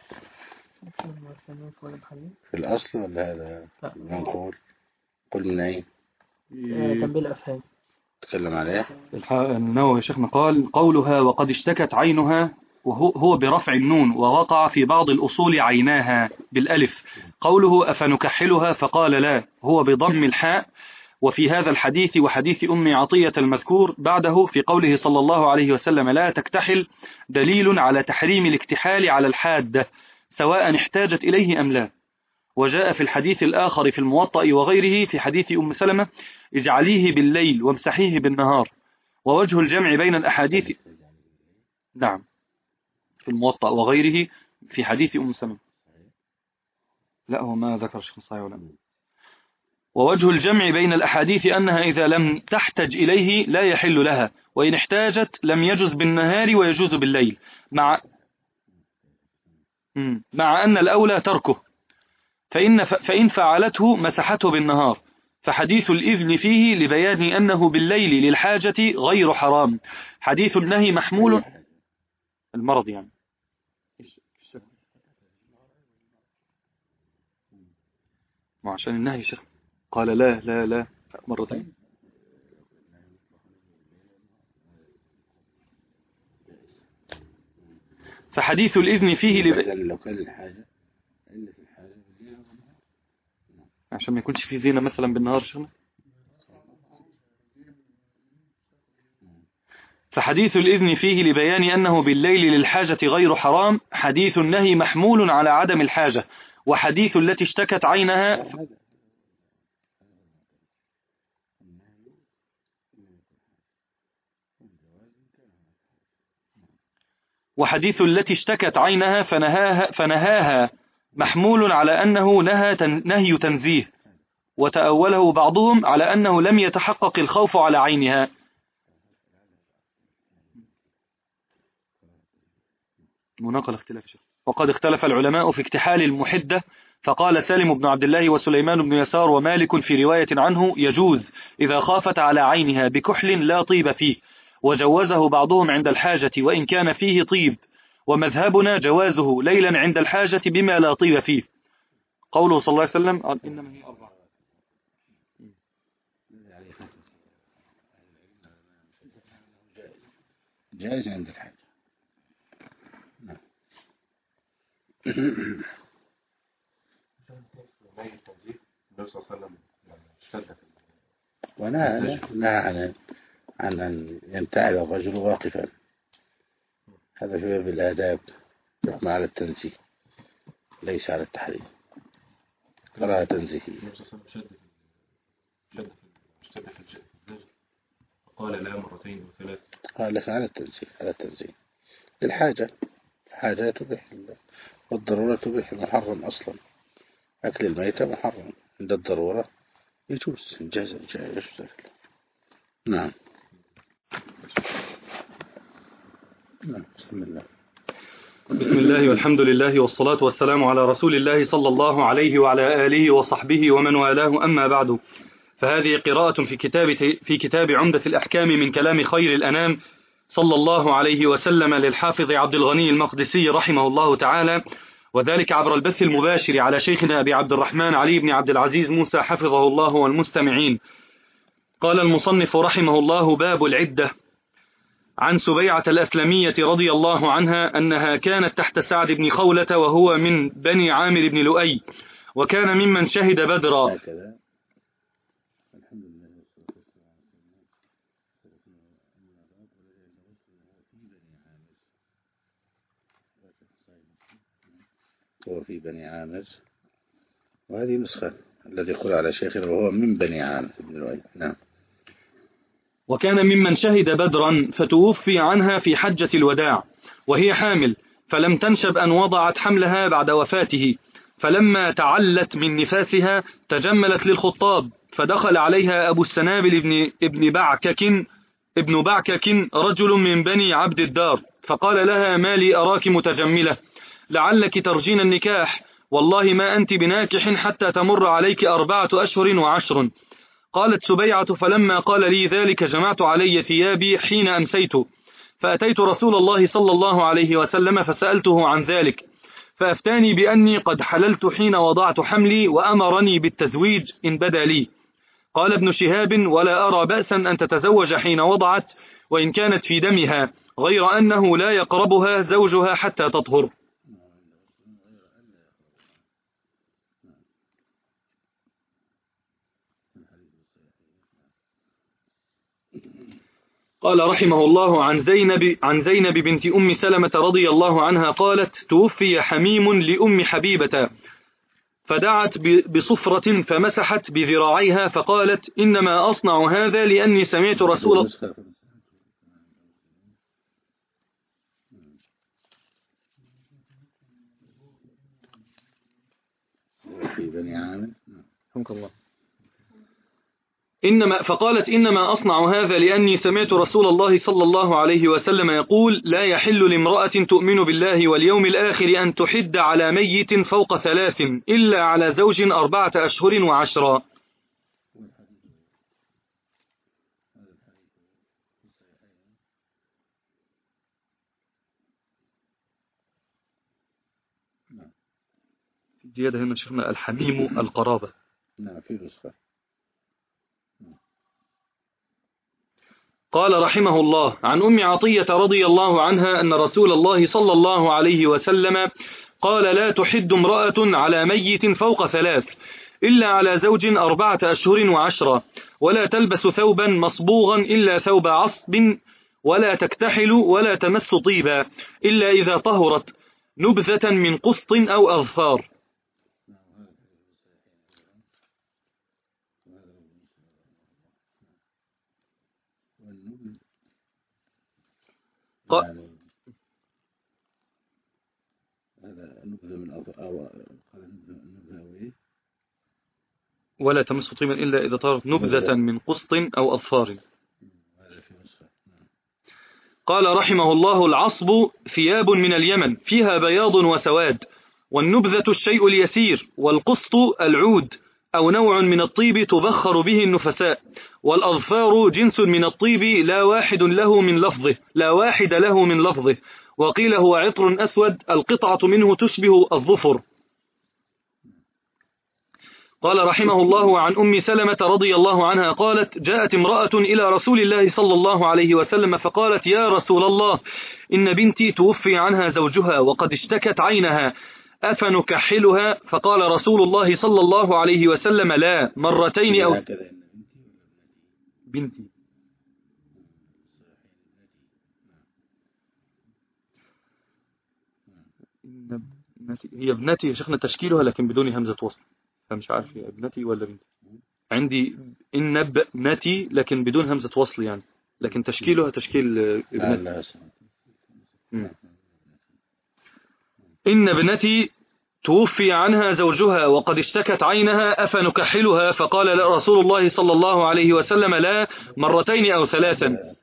Speaker 1: في الأصل ولا هذا منقول؟ قل من أين؟
Speaker 3: تنبيه الأفهام
Speaker 1: تكلم عليه
Speaker 2: النووي يا شيخنا قال قولها وقد اشتكت عينها وهو هو برفع النون، ووقع في بعض الأصول عيناها بالألف. قوله أفنكحلها فقال لا، هو بضم الحاء. وفي هذا الحديث وحديث أم عطية المذكور بعده في قوله صلى الله عليه وسلم لا تكتحل دليل على تحريم الاكتحال على الحادة سواء احتاجت إليه أم لا. وجاء في الحديث الآخر في الموطأ وغيره في حديث أم سلمة اجعليه بالليل وامسحيه بالنهار. ووجه الجمع بين الأحاديث نعم في الموطأ وغيره في حديث أم سلمة. لا هو ما ذكر شيخ صحيح ولا. ووجه الجمع بين الأحاديث أنها إذا لم تحتج إليه لا يحل لها، وإن احتاجت لم يجوز بالنهار ويجوز بالليل، مع مع أن الأولى تركه، فإن, فإن فعلته مسحته بالنهار. فحديث الإذن فيه لبيان أنه بالليل للحاجة غير حرام. حديث النهي محمول المرض يعني ما عشان النهي شيخ قال لا لا لا مرتين. فحديث الإذن فيه لب...
Speaker 1: لو كان الحاجة إلا في الحاجة
Speaker 2: عشان ما يكونش فيه زينة مثلا بالنهار شغله. فحديث الإذن فيه لبيان أنه بالليل للحاجة غير حرام. حديث النهي محمول على عدم الحاجة. وحديث التي اشتكت عينها وحديث التي اشتكت عينها فنهاها, فنهاها محمول على أنه نهى نهي تنزيه، وتأوله بعضهم على أنه لم يتحقق الخوف على عينها. مناقل اختلاف شيء. وقد اختلف العلماء في اكتحال المحدة، فقال سالم بن عبد الله وسليمان بن يسار ومالك في رواية عنه يجوز إذا خافت على عينها بكحل لا طيب فيه، وجوزه بعضهم عند الحاجة وإن كان فيه طيب، ومذهبنا جوازه ليلا عند الحاجة بما لا طيب فيه. قوله صلى الله عليه وسلم قال إنما هي أربعة.
Speaker 1: جائز عند الحاجة. ونهى نهى عن عن أن ينتعل الرجل واقفا، هذا في باب الآداب، يحمى على التنزيه ليس على التحريم، كراهة تنزيهية.
Speaker 2: قال لا مرتين وثلاث،
Speaker 1: قال لك على التنزيه على التنزيه الحاجة الحاجة تبيح والضرورة تبيح المحرم أصلا. أكل الميتة محرم عند الضرورة يجوز جاز جاز. نعم نعم بسم الله
Speaker 2: بسم الله والحمد لله والصلاة والسلام على رسول الله صلى الله عليه وعلى آله وصحبه ومن والاه، أما بعد، فهذه قراءة في كتاب في كتاب عمدة الأحكام من كلام خير الأنام صلى الله عليه وسلم للحافظ عبد الغني المقدسي رحمه الله تعالى. وذلك عبر البث المباشر على شيخنا أبي عبد الرحمن علي بن عبد العزيز موسى حفظه الله والمستمعين. قال المصنف رحمه الله: باب العدة. عن سبيعة الأسلمية رضي الله عنها أنها كانت تحت سعد بن خولة وهو من بني عامر بن لؤي، وكان ممن شهد بدرا.
Speaker 1: هو في بني عامر، وهذه نسخة الذي يقول على شيخنا وهو من بني عامر بن لؤي. نعم.
Speaker 2: وكان ممن شهد بدرا فتوفي عنها في حجة الوداع وهي حامل، فلم تنشب أن وضعت حملها بعد وفاته، فلما تعلت من نفاسها تجملت للخطاب، فدخل عليها أبو السنابل ابن, ابن بعكك ابن بعكك رجل من بني عبد الدار، فقال لها: ما لي أراك متجملة، لعلك ترجين النكاح، والله ما أنت بناكح حتى تمر عليك أربعة أشهر وعشر. قالت سبيعة: فلما قال لي ذلك جمعت علي ثيابي حين أمسيت، فأتيت رسول الله صلى الله عليه وسلم فسألته عن ذلك، فأفتاني بأني قد حللت حين وضعت حملي، وأمرني بالتزويج إن بدا لي. قال ابن شهاب: ولا أرى بأسا أن تتزوج حين وضعت، وإن كانت في دمها، غير أنه لا يقربها زوجها حتى تطهر. قال رحمه الله: عن زينب, عن زينب بنت أم سلمة رضي الله عنها قالت: توفي حميم لأم حبيبة، فدعت بصفرة فمسحت بذراعيها، فقالت: إنما أصنع هذا لأني سمعت رسول الله
Speaker 1: في بني عامر.
Speaker 2: إنما فقالت: إنما أصنع هذا لأني سمعت رسول الله صلى الله عليه وسلم يقول: لا يحل لامرأة تؤمن بالله واليوم الآخر أن تحد على ميت فوق ثلاث إلا على زوج أربعة أشهر وعشرا. زيادة هنا شيخنا: الحميم القرابة.
Speaker 1: نعم، في نسخة.
Speaker 2: قال رحمه الله: عن أم عطية رضي الله عنها أن رسول الله صلى الله عليه وسلم قال: لا تحد امرأة على ميت فوق ثلاث إلا على زوج أربعة أشهر وعشرة، ولا تلبس ثوبا مصبوغا إلا ثوب عصب، ولا تكتحل ولا تمس طيبا إلا إذا طهرت، نبذة من قسط أو أظفار.
Speaker 1: يعني هذا نبذة من أو نبذة
Speaker 2: ولا تمس طيبا إلا إذا طهرت، نبذة من قسط أو أظفار. قال رحمه الله: العصب ثياب من اليمن فيها بياض وسواد، والنبذة الشيء اليسير، والقسط العود أو نوع من الطيب تبخر به النفساء، والأظفار جنس من الطيب لا واحد له من لفظه لا واحد له من لفظه وقيل هو عطر أسود القطعة منه تشبه الظفر. قال رحمه الله: عن أم سلمة رضي الله عنها قالت: جاءت امرأة إلى رسول الله صلى الله عليه وسلم فقالت: يا رسول الله، إن بنتي توفي عنها زوجها وقد اشتكت عينها، أفنكحلها؟ فقال رسول الله صلى الله عليه وسلم: لا، مرتين أو بنتي هي ابنتي يا شيخنا، تشكيلها لكن بدون همزة وصل، فمش عارف هي ابنتي ولا بنتي. عندي إن ابنتي لكن بدون همزة وصل يعني، لكن تشكيلها تشكيل ابنتي. إن ابنتي توفي عنها زوجها وقد اشتكت عينها، أفنكحلها؟ فقال رسول الله صلى الله عليه وسلم: لا، مرتين أو ثلاثا.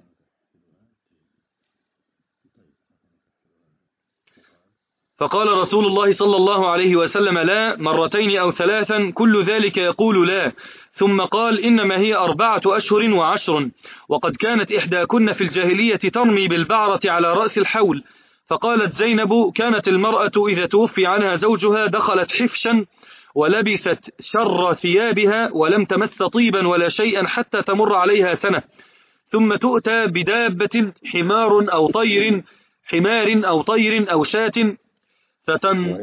Speaker 2: فقال رسول الله صلى الله عليه وسلم: لا، مرتين أو ثلاثا، كل ذلك يقول لا. ثم قال: إنما هي أربعة أشهر وعشر، وقد كانت إحداكن في الجاهلية ترمي بالبعرة على رأس الحول، فقالت زينب: كانت المرأة إذا توفي عنها زوجها دخلت حفشا ولبست شر ثيابها ولم تمس طيبا ولا شيئا حتى تمر عليها سنة، ثم تؤتى بدابة حمار أو طير حمار أو طير أو شاة فتن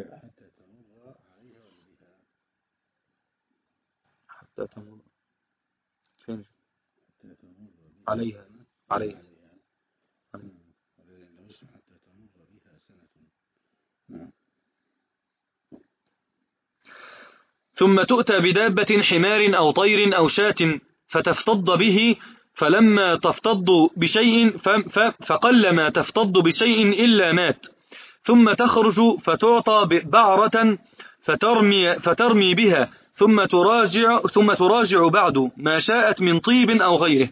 Speaker 2: حتى تمر عليها عليها ثم تؤتى بدابة حمار أو طير أو شاة فتفتض به، فلما تفتض بشيء فقلما تفتض بشيء إلا مات، ثم تخرج فتعطى بعرة فترمي, فترمي بها ثم تراجع, ثم تراجع بعد ما شاءت من طيب أو غيره.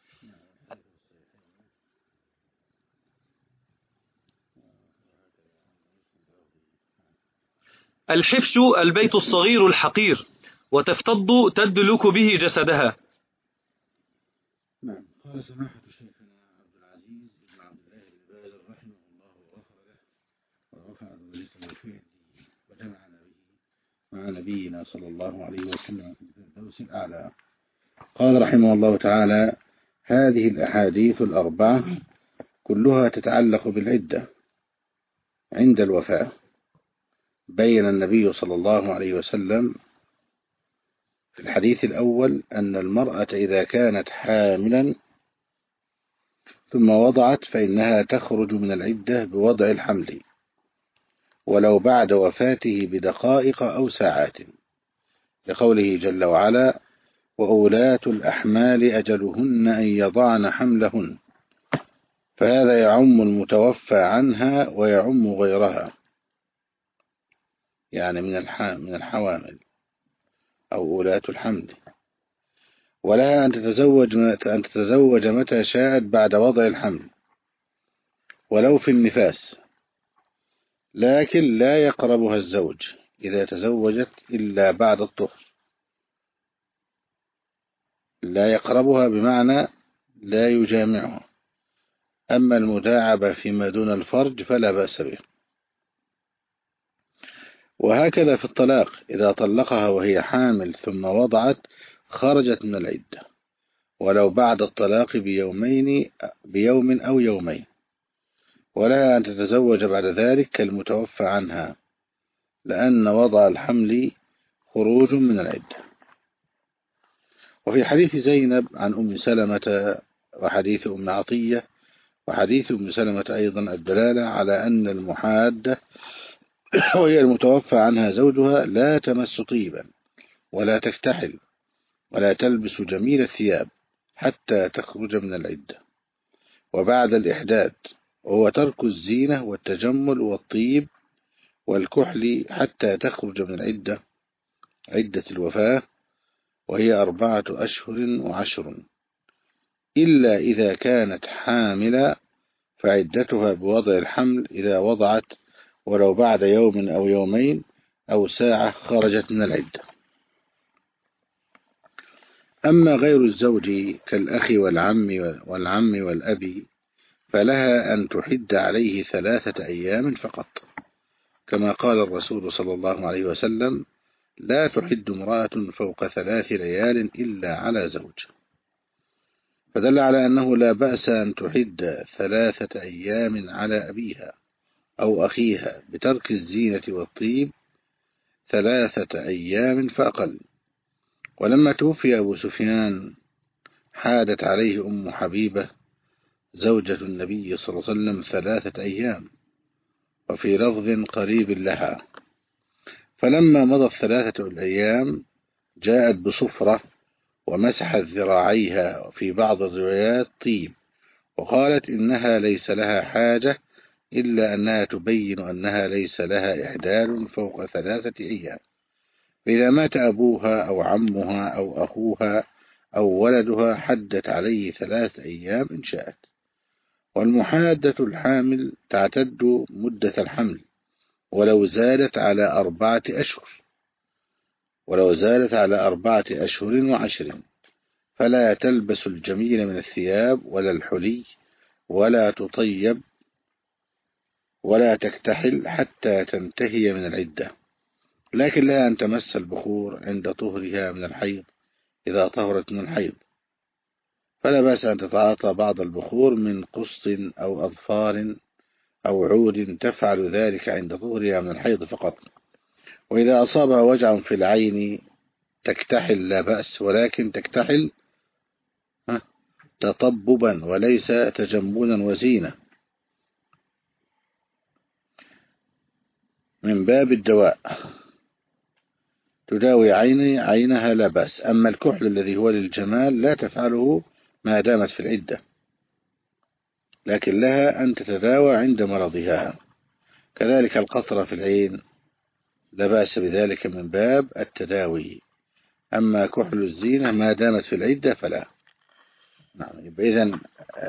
Speaker 2: الحفش البيت الصغير الحقير، وتفتض تدلك به جسدها.
Speaker 1: نعم. قال سماحة شيخنا عبد العزيز بن عبد الله بن باز رحمه الله وغفر له ورفع درجته في وجمعنا به مع نبينا صلى الله عليه وسلم في الفردوس الأعلى. قال رحمه الله تعالى: هذه الأحاديث الأربعة كلها تتعلق بالعدة عند الوفاة. بين النبي صلى الله عليه وسلم في الحديث الأول أن المرأة إذا كانت حاملا ثم وضعت فإنها تخرج من العدة بوضع الحمل ولو بعد وفاته بدقائق أو ساعات، لقوله جل وعلا: وأولاة الأحمال أجلهن أن يضعن حملهن، فهذا يعم المتوفى عنها ويعم غيرها، يعني من من الحوامل أو أولاة الحمل. ولها أن تتزوج أن تتزوج متى شاءت بعد وضع الحمل ولو في النفاس، لكن لا يقربها الزوج إذا تزوجت إلا بعد الطهر. لا يقربها بمعنى لا يجامعها، أما المداعبة فيما دون الفرج فلا بأس به. وهكذا في الطلاق، إذا طلقها وهي حامل ثم وضعت خرجت من العدة ولو بعد الطلاق بيومين بيوم أو يومين، ولها أن تتزوج بعد ذلك كالمتوفى عنها، لأن وضع الحمل خروج من العدة. وفي حديث زينب عن أم سلمة وحديث أم عطية وحديث أم سلمة أيضا الدلالة على أن المحادة وهي المتوفى عنها زوجها لا تمس طيبا ولا تكتحل ولا تلبس جميل الثياب حتى تخرج من العدة. وبعد الإحداد وهو ترك الزينة والتجمل والطيب والكحل حتى تخرج من العدة عدة الوفاة، وهي أربعة أشهر وعشر، إلا إذا كانت حاملة فعدتها بوضع الحمل إذا وضعت ولو بعد يوم أو يومين أو ساعة خرجت من العدة. أما غير الزوج كالأخ والعم والعم والأبي فلها أن تحد عليه ثلاثة أيام فقط، كما قال الرسول صلى الله عليه وسلم: لا تحد امرأة فوق ثلاث ليال إلا على زوج. فدل على أنه لا بأس أن تحد ثلاثة أيام على أبيها أو أخيها بترك الزينة والطيب ثلاثة أيام فأقل. ولما توفي أبو سفيان حادت عليه أم حبيبة زوجة النبي صلى الله عليه وسلم ثلاثة أيام، وفي لفظ قريب لها. فلما مضت ثلاثة الأيام جاءت بصفرة ومسحت ذراعيها، وفي بعض الروايات طيب، وقالت إنها ليس لها حاجة إلا أنها تبين أنها ليس لها إحدال فوق ثلاثة أيام. فإذا مات أبوها أو عمها أو أخوها أو ولدها حدت عليه ثلاثة أيام إن شاءت. والمحادة الحامل تعتد مدة الحمل ولو زادت على أربعة أشهر ولو زادت على أربعة أشهر وعشر، فلا تلبس الجميل من الثياب ولا الحلي ولا تطيب ولا تكتحل حتى تنتهي من العدة، لكن لا أن تمس البخور عند طهرها من الحيض إذا طهرت من الحيض، فلا بأس أن تتعاطى بعض البخور من قسط أو أظفار أو عود، تفعل ذلك عند طهرها من الحيض فقط. وإذا أصابها وجع في العين تكتحل لا بأس، ولكن تكتحل تطببا وليس تجملا وزينة من باب الدواء، تداوي عيني عينها لا بأس. أما الكحل الذي هو للجمال لا تفعله ما دامت في العدة، لكن لها أن تتداوى عند مرضها. كذلك القطرة في العين لا بأس بذلك من باب التداوي. أما كحل الزينة ما دامت في العدة فلا. نعم. إذن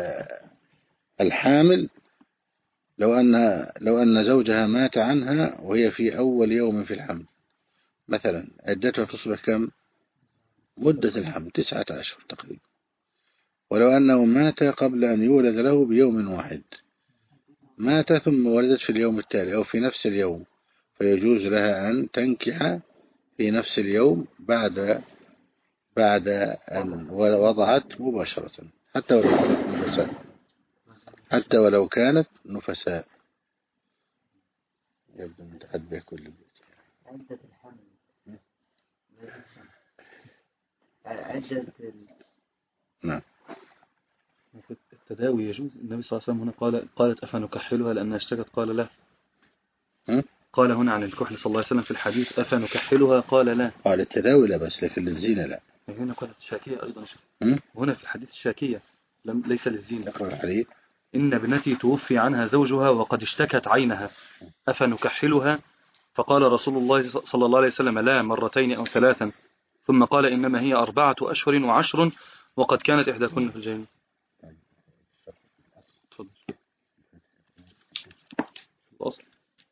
Speaker 1: الحامل لو أن لو أن زوجها مات عنها وهي في أول يوم في الحمل مثلا، عدتها تصبح كم؟ مدة الحمل تسعة أشهر تقريبا. ولو أنه مات قبل أن يولد له بيوم واحد، مات ثم ولدت في اليوم التالي أو في نفس اليوم، فيجوز لها أن تنكح في نفس اليوم بعد بعد أن وضعت مباشرة، حتى ولو كانت نفساء حتى ولو كانت نفساء يبدو متحد به كل بيت.
Speaker 3: عدة الحمل عدة
Speaker 1: نعم.
Speaker 2: التداوي يجوز. النبي صلى الله عليه وسلم هنا قال قالت أفنكحلها لأنها اشتكت، قال لا.
Speaker 1: م?
Speaker 2: قال هنا عن الكحل صلى الله عليه وسلم في الحديث أفنكحلها قال لا.
Speaker 1: قال التداوي لا بس، لكن للزينة لا.
Speaker 2: هنا قالت الشاكية أيضا.
Speaker 1: م?
Speaker 2: هنا في الحديث الشاكية لم ليس للزينة.
Speaker 1: نقرأ الحديث.
Speaker 2: إن ابنتي توفي عنها زوجها وقد اشتكت عينها أفنكحلها؟ فقال رسول الله صلى الله عليه وسلم لا، مرتين أو ثلاثا، ثم قال إنما هي أربعة أشهر وعشر وقد كانت إحداكن في الجنة. تفضل. الأصل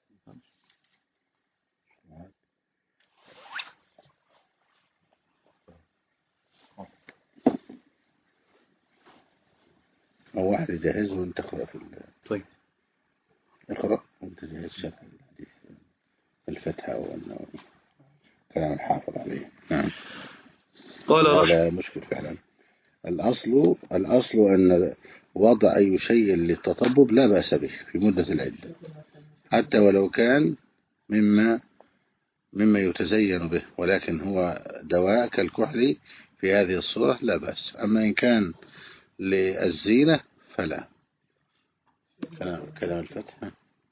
Speaker 1: أو واحد يجهزه وانت اقرأ في ال...
Speaker 2: طيب
Speaker 1: اقرأ وانت جهز شرح الحديث الفتحة وأنه كلام الحافظ عليه. نعم.
Speaker 2: قال
Speaker 1: هذا مشكل فعلا. الأصل الأصل أن وضع أي شيء للتطبب لا بأس به في مدة العدة، حتى ولو كان مما مما يتزين به، ولكن هو دواء كالكحل في هذه الصورة لا بأس. أما إن كان للزينة فلا. كلام, كلام الفتح.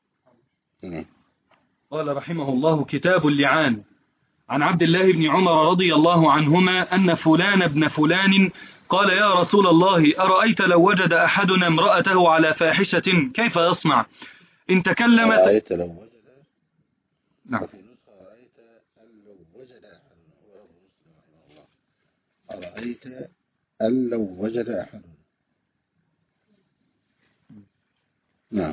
Speaker 2: قال رحمه الله كتاب اللعان. عن عبد الله بن عمر رضي الله عنهما أن فلان ابن فلان قال يا رسول الله أرأيت لو وجد أحدنا امرأته على فاحشة كيف يصنع؟ إن تكلم
Speaker 1: أرأيت لو وجد.
Speaker 2: نعم.
Speaker 1: أرأيت أن لو وجد أرأيت أن لو وجد أحدنا. نعم.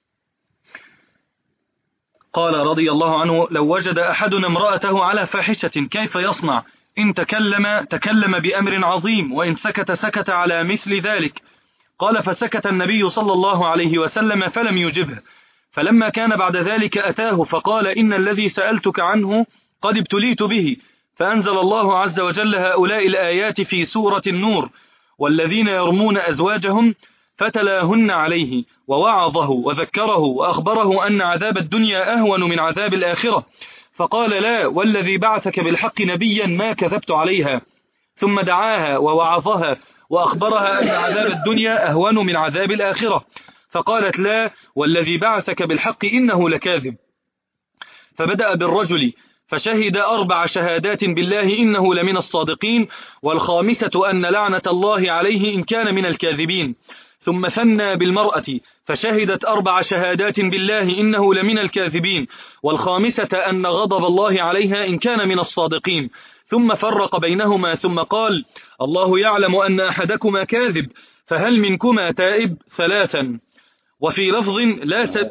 Speaker 2: قال رضي الله عنه لو وجد أحدنا امرأته على فاحشة كيف يصنع؟ إن تكلم تكلم بأمر عظيم، وإن سكت سكت على مثل ذلك. قال فسكت النبي صلى الله عليه وسلم فلم يجبه. فلما كان بعد ذلك أتاه فقال إن الذي سألتك عنه قد ابتليت به. فأنزل الله عز وجل هؤلاء الآيات في سورة النور: والذين يرمون أزواجهم فتلاهن عليه ووعظه وذكره وأخبره أن عذاب الدنيا أهون من عذاب الآخرة، فقال لا والذي بعثك بالحق نبيا ما كذبت عليها. ثم دعاها ووعظها وأخبرها أن عذاب الدنيا أهون من عذاب الآخرة، فقالت لا والذي بعثك بالحق إنه لكاذب. فبدأ بالرجل فشهد أربع شهادات بالله إنه لمن الصادقين، والخامسة أن لعنة الله عليه إن كان من الكاذبين. ثم ثنى بالمرأة فشهدت أربع شهادات بالله إنه لمن الكاذبين، والخامسة أن غضب الله عليها إن كان من الصادقين. ثم فرق بينهما ثم قال الله يعلم أن أحدكما كاذب، فهل منكما تائب؟ ثلاثا. وفي لفظ لا سب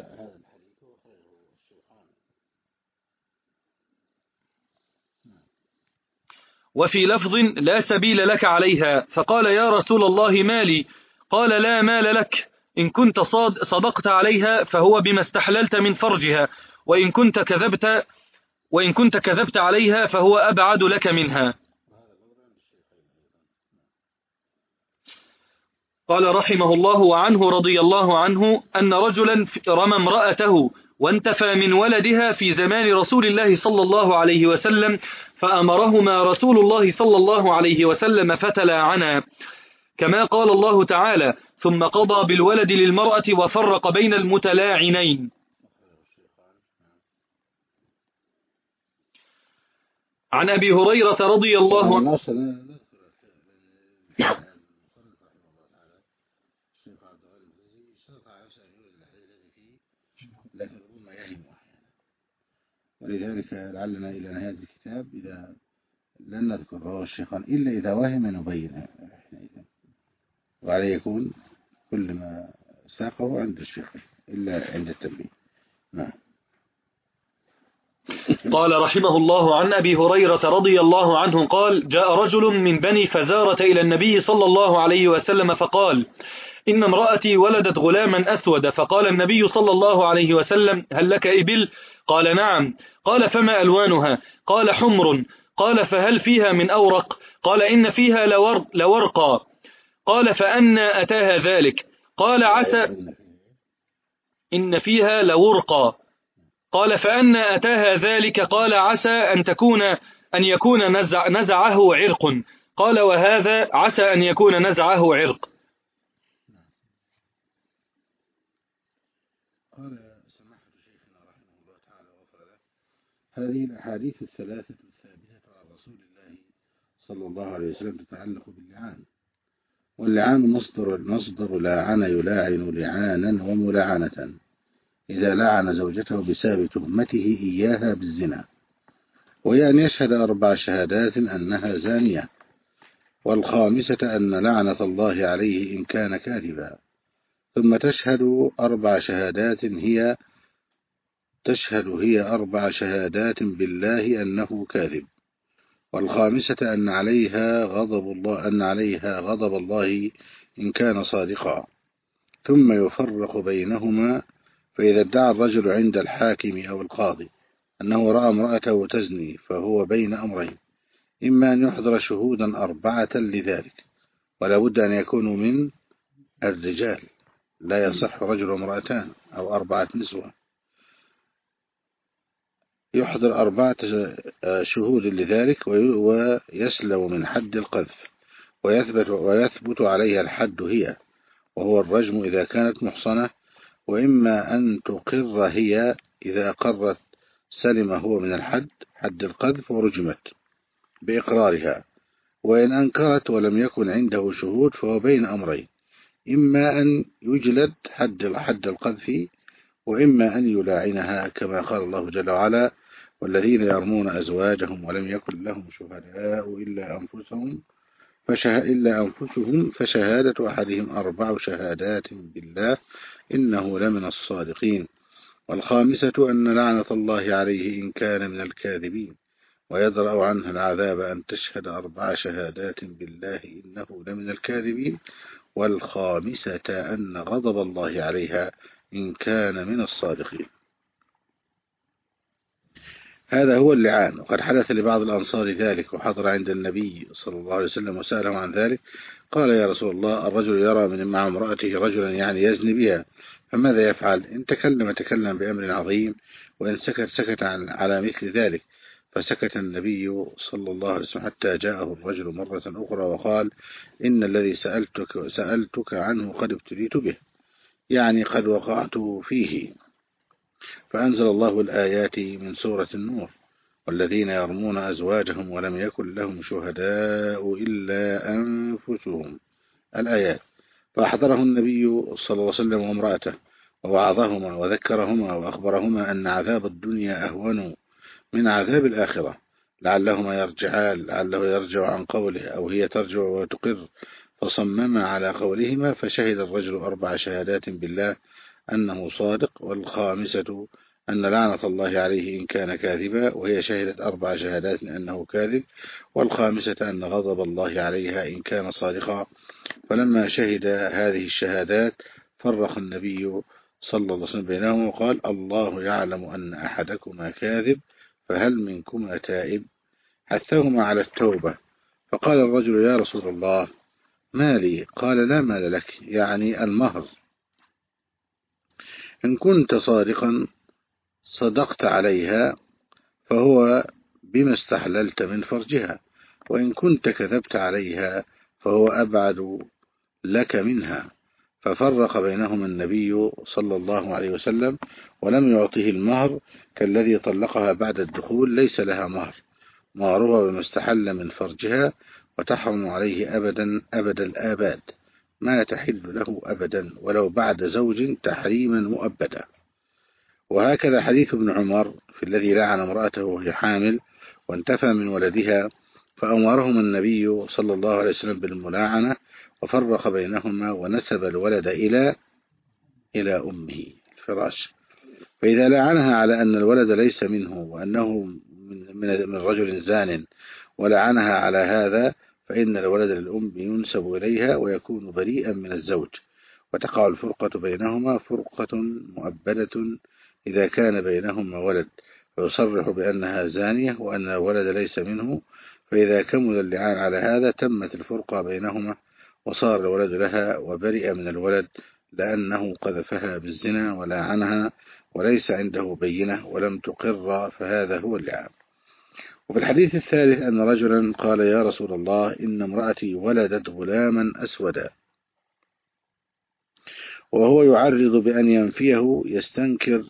Speaker 2: وفي لفظ لا سبيل لك عليها. فقال يا رسول الله مالي؟ قال لا مال لك، إن كنت صاد صدقت عليها فهو بما استحللت من فرجها، وإن كنت كذبت وإن كنت كذبت عليها فهو أبعد لك منها. قال رحمه الله: وعنه رضي الله عنه أن رجلا رمى امرأته وانتفى من ولدها في زمان رسول الله صلى الله عليه وسلم، فأمرهما رسول الله صلى الله عليه وسلم فتلاعنا، كما قال الله تعالى: ثم قضى بالولد للمرأة وفرق بين المتلاعنين. عن أبي هريرة رضي الله عنه
Speaker 1: ولذلك لعلنا إلى نهاية الكتاب إذا لن نذكر رواه الشيخان إلا إذا وهم نبين، وعليه يكون كل ما ساقه عند الشيخ إلا عند التنبيه. نعم.
Speaker 2: قال رحمه الله: عن أبي هريرة رضي الله عنه قال: جاء رجل من بني فزارة إلى النبي صلى الله عليه وسلم فقال: إن امرأتي ولدت غلاما أسود. فقال النبي صلى الله عليه وسلم: هل لك إبل؟ قال: نعم. قال: فما ألوانها؟ قال: حمر. قال: فهل فيها من أورق؟ قال: إن فيها لور لورقا. قال: فأنا أتاها ذلك؟ قال: عسى إن فيها لورقا. قال: فأنا أتاها ذلك؟ قال: عسى أن تكون أن يكون نزع نزعه عرق. قال: وهذا عسى أن يكون نزعه عرق.
Speaker 1: قال سماحة شيخنا رحمه الله تعالى وغفر له: هذه الأحاديث الثلاثة الثابتة عن رسول الله صلى الله عليه وسلم تتعلق باللعان، واللعان مصدر مصدر لاعن يلاعن لعانا وملاعنة، إذا لعن زوجته بسبب تهمته إياها بالزنا، وهي أن يشهد أربع شهادات أنها زانية، والخامسة أن لعنة الله عليه إن كان كاذبا، ثم تشهد أربع شهادات هي تشهد هي أربع شهادات بالله أنه كاذب، والخامسة أن عليها غضب الله أن عليها غضب الله إن كان صادقا، ثم يفرق بينهما. فإذا ادعى الرجل عند الحاكم أو القاضي أنه رأى امرأته تزني فهو بين أمرين: إما أن يحضر شهودا أربعة لذلك، ولا بد أن يكونوا من الرجال، لا يصح رجل وامرأتان أو أربعة نسوة، يحضر أربعة شهود لذلك ويسلم من حد القذف، ويثبت, ويثبت عليها الحد هي، وهو الرجم إذا كانت محصنة، وإما أن تقر هي، إذا أقرت سلم هو من الحد حد القذف ورجمت بإقرارها، وإن أنكرت ولم يكن عنده شهود فهو بين أمرين: إما أن يجلد حد حد القذف، وإما أن يلاعنها، كما قال الله جل وعلا: والذين يرمون أزواجهم ولم يكن لهم شهداء إلا أنفسهم فشه إلا أنفسهم فشهادة أحدهم أربع شهادات بالله إنه لمن الصادقين، والخامسة أن لعنة الله عليه إن كان من الكاذبين، ويدرأ عنها العذاب أن تشهد أربع شهادات بالله إنه لمن الكاذبين، والخامسة أن غضب الله عليها إن كان من الصادقين. هذا هو اللعان. وقد حدث لبعض الأنصار ذلك، وحضر عند النبي صلى الله عليه وسلم وسأله عن ذلك، قال: يا رسول الله، الرجل يرى من مع امرأته رجلا يعني يزني بها، فماذا يفعل؟ إن تكلم تكلم بأمر عظيم، وإن سكت سكت على مثل ذلك. فسكت النبي صلى الله عليه وسلم حتى جاءه الرجل مرة أخرى وقال: إن الذي سألتك, سألتك عنه قد ابتليت به، يعني قد وقعت فيه. فأنزل الله الآيات من سورة النور: والذين يرمون أزواجهم ولم يكن لهم شهداء إلا أنفسهم، الآيات. فأحضره النبي صلى الله عليه وسلم وامرأته ووعظهما وذكرهما وأخبرهما أن عذاب الدنيا أهون من عذاب الآخرة، لعلهما يرجعان لعله يرجع عن قوله أو هي ترجع وتقر، فصمم على قولهما. فشهد الرجل أربع شهادات بالله أنه صادق، والخامسة أن لعنة الله عليه إن كان كاذبا، وهي شهدت أربع شهادات أنه كاذب، والخامسة أن غضب الله عليها إن كان صادقا. فلما شهد هذه الشهادات فرق النبي صلى الله عليه وسلم بينهما وقال الله يعلم أن أحدكما كاذب فهل منكما تائب؟ حثهما على التوبة. فقال الرجل يا رسول الله ما لي؟ قال لا مال لك، يعني المهر، إن كنت صادقا صدقت عليها فهو بما استحللت من فرجها، وإن كنت كذبت عليها فهو أبعد لك منها. ففرق بينهما النبي صلى الله عليه وسلم ولم يعطه المهر كالذي طلقها بعد الدخول، ليس لها مهر، مهرها بما استحل من فرجها، وتحرم عليه أبدا أبد الآباد، ما تحل له أبدا ولو بعد زوج تحريما مؤبدا. وهكذا حديث ابن عمر في الذي لعن امرأته وهي حامل وانتفى من ولدها، فأمرهم النبي صلى الله عليه وسلم بالملاعنة وفرق بينهما ونسب الولد إلى إلى أمه الفراش. فإذا لعنها على أن الولد ليس منه وأنه من, من, من رجل زان ولعنها على هذا، فإن الولد للأم ينسب إليها ويكون بريئا من الزوج، وتقع الفرقة بينهما فرقة مؤبدة إذا كان بينهما ولد، فيصرح بأنها زانية وأن الولد ليس منه، فإذا كمل اللعان على هذا تمت الفرقة بينهما وصار الولد لها وبرئ من الولد، لأنه قذفها بالزنا ولعنها وليس عنده بينة ولم تقر، فهذا هو اللعان. وفي الحديث الثالث أن رجلا قال يا رسول الله إن امرأتي ولدت غلاما أسودا، وهو يعرض بأن ينفيه يستنكر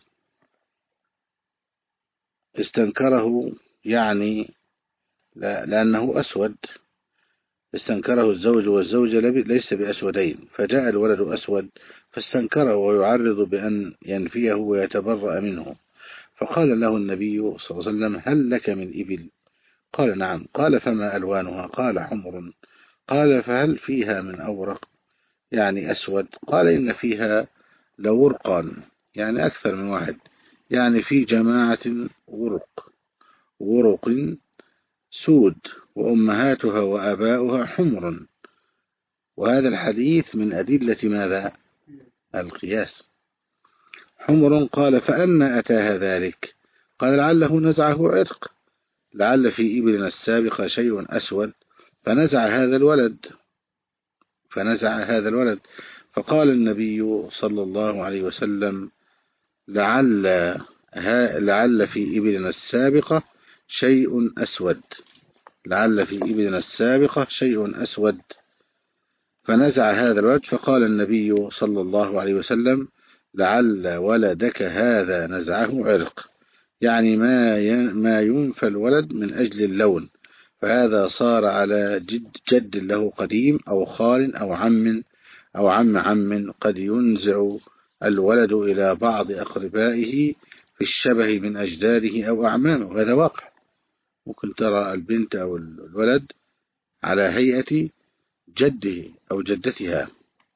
Speaker 1: استنكره، يعني لأنه أسود، استنكره الزوج والزوجة ليس بأسودين، فجاء الولد أسود فاستنكره ويعرض بأن ينفيه ويتبرأ منه. فقال له النبي صلى الله عليه وسلم هل لك من إبل؟ قال نعم. قال فما ألوانها؟ قال حمر. قال فهل فيها من أورق؟ يعني أسود. قال إن فيها لورقا، يعني أكثر من واحد، يعني في جماعة ورق ورق سود، وأمهاتها وأباؤها حمر. وهذا الحديث من أدلة ماذا؟ القياس. حمر. قال فأنا أتاها ذلك؟ قال لعله نزعه عرق، لعل في إبلنا السابقة شيء أسود فنزع هذا الولد فنزع هذا الولد فقال النبي صلى الله عليه وسلم لعل لعل في إبلنا السابقة شيء أسود لعل في إبلنا السابقة شيء أسود فنزع هذا الولد. فقال النبي صلى الله عليه وسلم لعل ولدك هذا نزعه عرق، يعني ما ما ينفى الولد من أجل اللون، فهذا صار على جد, جد له قديم أو خال أو عم أو عم عم قد ينزع الولد إلى بعض أقربائه في الشبه من أجداده أو أعمامه. هذا واقع، ممكن ترى البنت أو الولد على هيئة جده أو جدتها.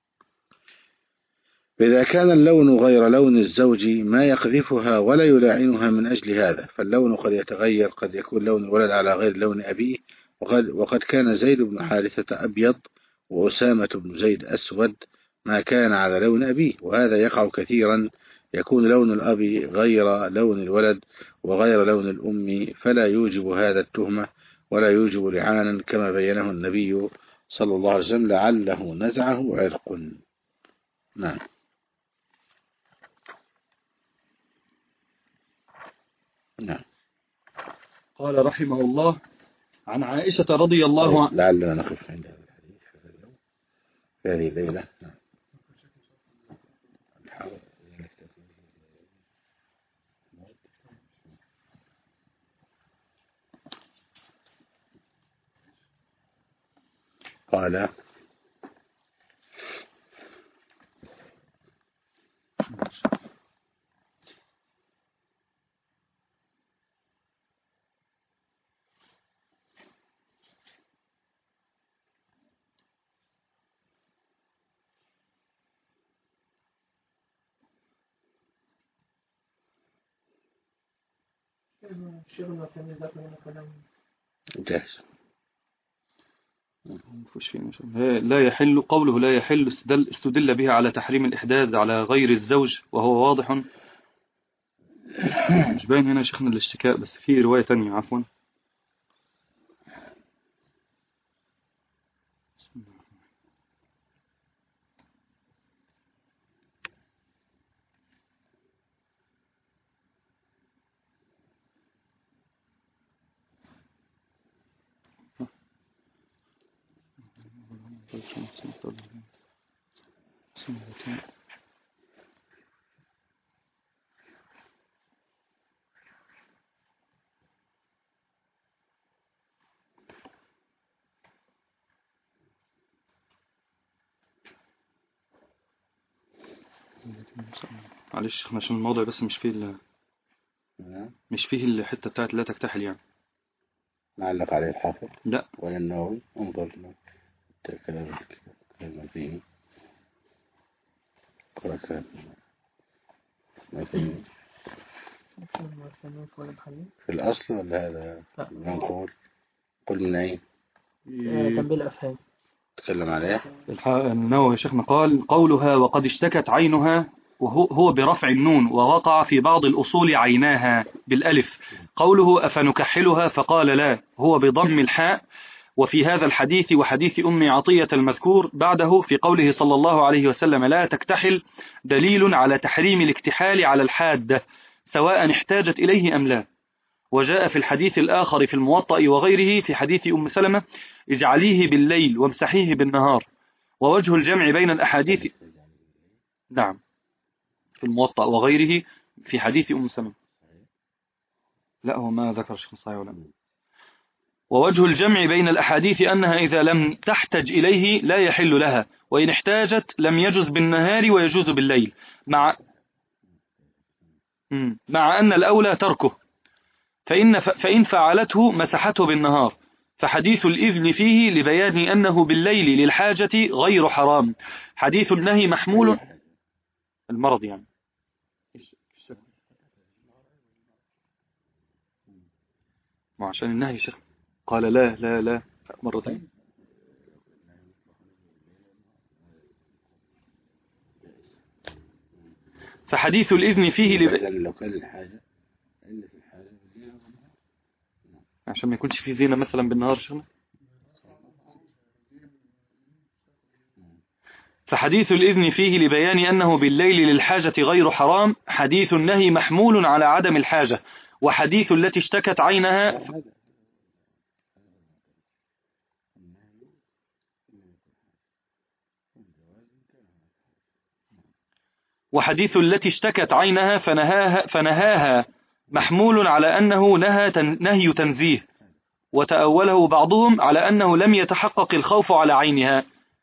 Speaker 1: فإذا كان اللون غير لون الزوج ما يقذفها ولا يلاعنها من أجل هذا، فاللون قد يتغير، قد يكون لون الولد على غير لون أبيه، وقد, وقد كان زيد بن حارثة أبيض وأسامة بن زيد أسود ما كان على لون أبيه، وهذا يقع كثيرا، يكون لون الأب غير لون الولد وغير لون الأم، فلا يوجب هذا التهمة ولا يوجب لعانا كما بينه النبي صلى الله عليه وسلم لعله نزعه عرق. نعم. نعم.
Speaker 2: قال رحمه الله عن عائشة رضي الله عنها.
Speaker 1: لعلنا نقف عند هذا الحديث في اليوم في هذه الليلة. نعم. قال جاهز.
Speaker 2: مفيش فيه مش- لا يحل قوله لا يحل استدل, استدل بها على تحريم الإحداث على غير الزوج وهو واضح. مش باين هنا يا شيخنا الاشتكاء، بس في رواية تانية عفوا. معلش احنا عشان الموضوع بس مش فيه ال...
Speaker 1: نعم.
Speaker 2: مش فيه الحتة بتاعت لا تكتحل يعني.
Speaker 1: معلق عليه الحافظ
Speaker 2: لا
Speaker 1: ولا النووي، انظر كلام كلام فيه قرأ كلام ما فيه في الأصل ولا هذا منقول؟ قل من أين
Speaker 3: تنبيه الأفهام
Speaker 1: تكلم عليه؟
Speaker 2: الح- النووي يا شيخنا قال قولها وقد اشتكت عينها، وهو هو برفع النون، ووقع في بعض الأصول عيناها بالألف. قوله أفنكحلها فقال لا، هو بضم الحاء. وفي هذا الحديث وحديث أم عطية المذكور بعده في قوله صلى الله عليه وسلم لا تكتحل دليل على تحريم الاكتحال على الحادة سواء احتاجت إليه أم لا. وجاء في الحديث الآخر في الموطأ وغيره في حديث أم سلمة اجعليه بالليل وامسحيه بالنهار. ووجه الجمع بين الأحاديث، نعم في الموطأ وغيره في حديث أم سلمة، لا هو ما ذكر شيخ صحيح ولا. ووجه الجمع بين الأحاديث أنها إذا لم تحتج إليه لا يحل لها، وإن احتاجت لم يجز بالنهار ويجوز بالليل، مع مع أن الأولى تركه، فإن, فإن فعلته مسحته بالنهار. فحديث الإذن فيه لبيان أنه بالليل للحاجة غير حرام. حديث النهي محمول المرض يعني. ما عشان النهي شيخ قال لا لا لا مرتين. فحديث الإذن فيه لب...
Speaker 1: لو كان الحاجة إلا في الحاجة
Speaker 2: عشان ما يكونش فيه زينة مثلا بالنهار شغل. فحديث الإذن فيه لبيان أنه بالليل للحاجة غير حرام. حديث النهي محمول على عدم الحاجة. وحديث التي اشتكت عينها وحديث التي اشتكت عينها فنهاها, فنهاها محمول على أنه نهى تن نهي تنزيه، وتأوله بعضهم على أنه لم يتحقق الخوف على عينها.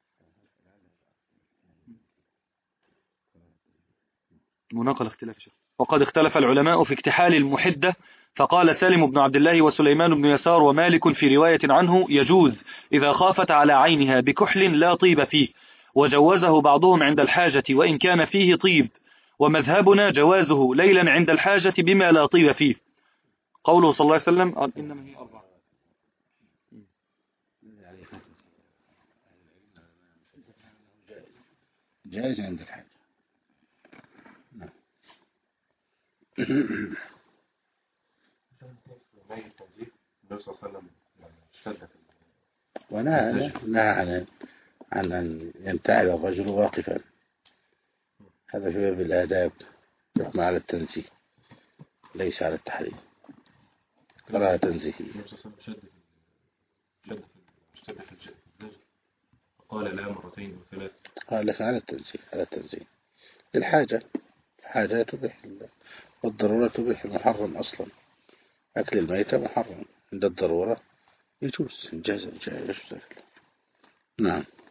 Speaker 2: مناقل اختلاف شيء. وقد اختلف العلماء في اكتحال المحدة، فقال سالم بن عبد الله وسليمان بن يسار ومالك في رواية عنه يجوز إذا خافت على عينها بكحل لا طيب فيه، وجوزه بعضهم عند الحاجة وإن كان فيه طيب، ومذهبنا جوازه ليلا عند الحاجة بما لا طيب فيه. قوله صلى الله عليه وسلم قال إنما هي أربعة.
Speaker 1: جائز عند الحاجة. نعم. ونهى نهى عن عن أن ينتعل الرجل واقفا، هذا في باب الآداب، يحمى على التنزيه ليس على التحريم، كراهة تنزيهية.
Speaker 2: قال لا مرتين وثلاث،
Speaker 1: قال لك على التنزيه على التنزيه الحاجة الحاجة تبيح والضرورة تبيح المحرم أصلا. أكل الميتة محرم عند الضرورة يجوز جاز جاز. نعم.